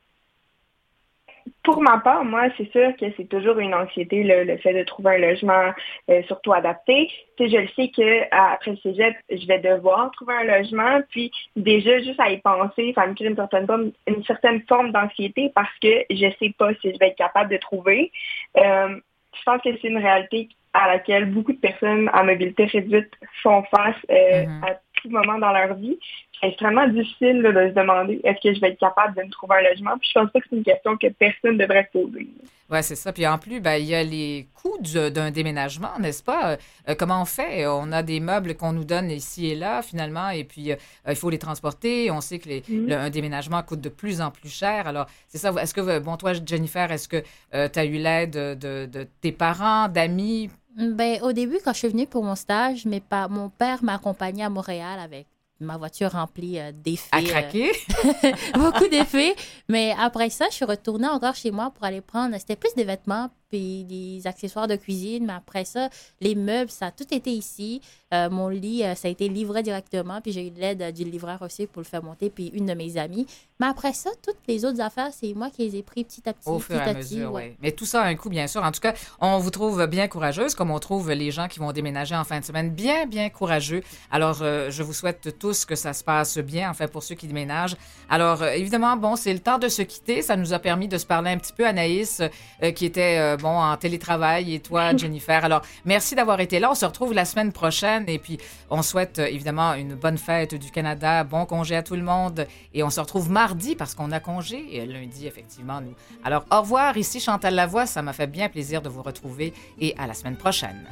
Pour ma part, moi, c'est sûr que c'est toujours une anxiété, le fait de trouver un logement surtout adapté. Tu sais, je le sais qu'après le cégep, je vais devoir trouver un logement, puis déjà, juste à y penser, ça me crée une certaine forme d'anxiété parce que je sais pas si je vais être capable de trouver. Je pense que c'est une réalité à laquelle beaucoup de personnes à mobilité réduite font face à tout moment dans leur vie. C'est extrêmement difficile là, de se demander est-ce que je vais être capable de me trouver un logement. Puis je pense pas que c'est une question que personne devrait se poser. Oui, c'est ça. Puis en plus, il y a les coûts d'un déménagement, n'est-ce pas? Comment on fait? On a des meubles qu'on nous donne ici et là, finalement, et puis il faut les transporter. On sait que un déménagement coûte de plus en plus cher. Alors, c'est ça. Est-ce que, toi, Jennifer, est-ce que tu as eu l'aide de tes parents, d'amis? Ben, au début, quand je suis venue pour mon stage, mon père m'a accompagnée à Montréal avec ma voiture remplie d'effets. À craquer? Beaucoup d'effets. Mais après ça, je suis retournée encore chez moi pour aller prendre, c'était plus des vêtements, puis des accessoires de cuisine. Mais après ça, les meubles, ça a tout été ici. Mon lit, ça a été livré directement, puis j'ai eu de l'aide du livreur aussi pour le faire monter, puis une de mes amies. Mais après ça, toutes les autres affaires, c'est moi qui les ai pris petit à petit. Au fur et à mesure, oui. Mais tout ça a un coût, bien sûr. En tout cas, on vous trouve bien courageuse, comme on trouve les gens qui vont déménager en fin de semaine bien, bien courageux. Alors, je vous souhaite tous que ça se passe bien, enfin, pour ceux qui déménagent. Alors, évidemment, bon, c'est le temps de se quitter. Ça nous a permis de se parler un petit peu, Anaïs, qui était, en télétravail, et toi, Jennifer. Alors, merci d'avoir été là. On se retrouve la semaine prochaine. Et puis, on souhaite évidemment une bonne fête du Canada, bon congé à tout le monde. Et on se retrouve mardi parce qu'on a congé et lundi, effectivement, nous. Alors, au revoir. Ici Chantal Lavoie. Ça m'a fait bien plaisir de vous retrouver et à la semaine prochaine.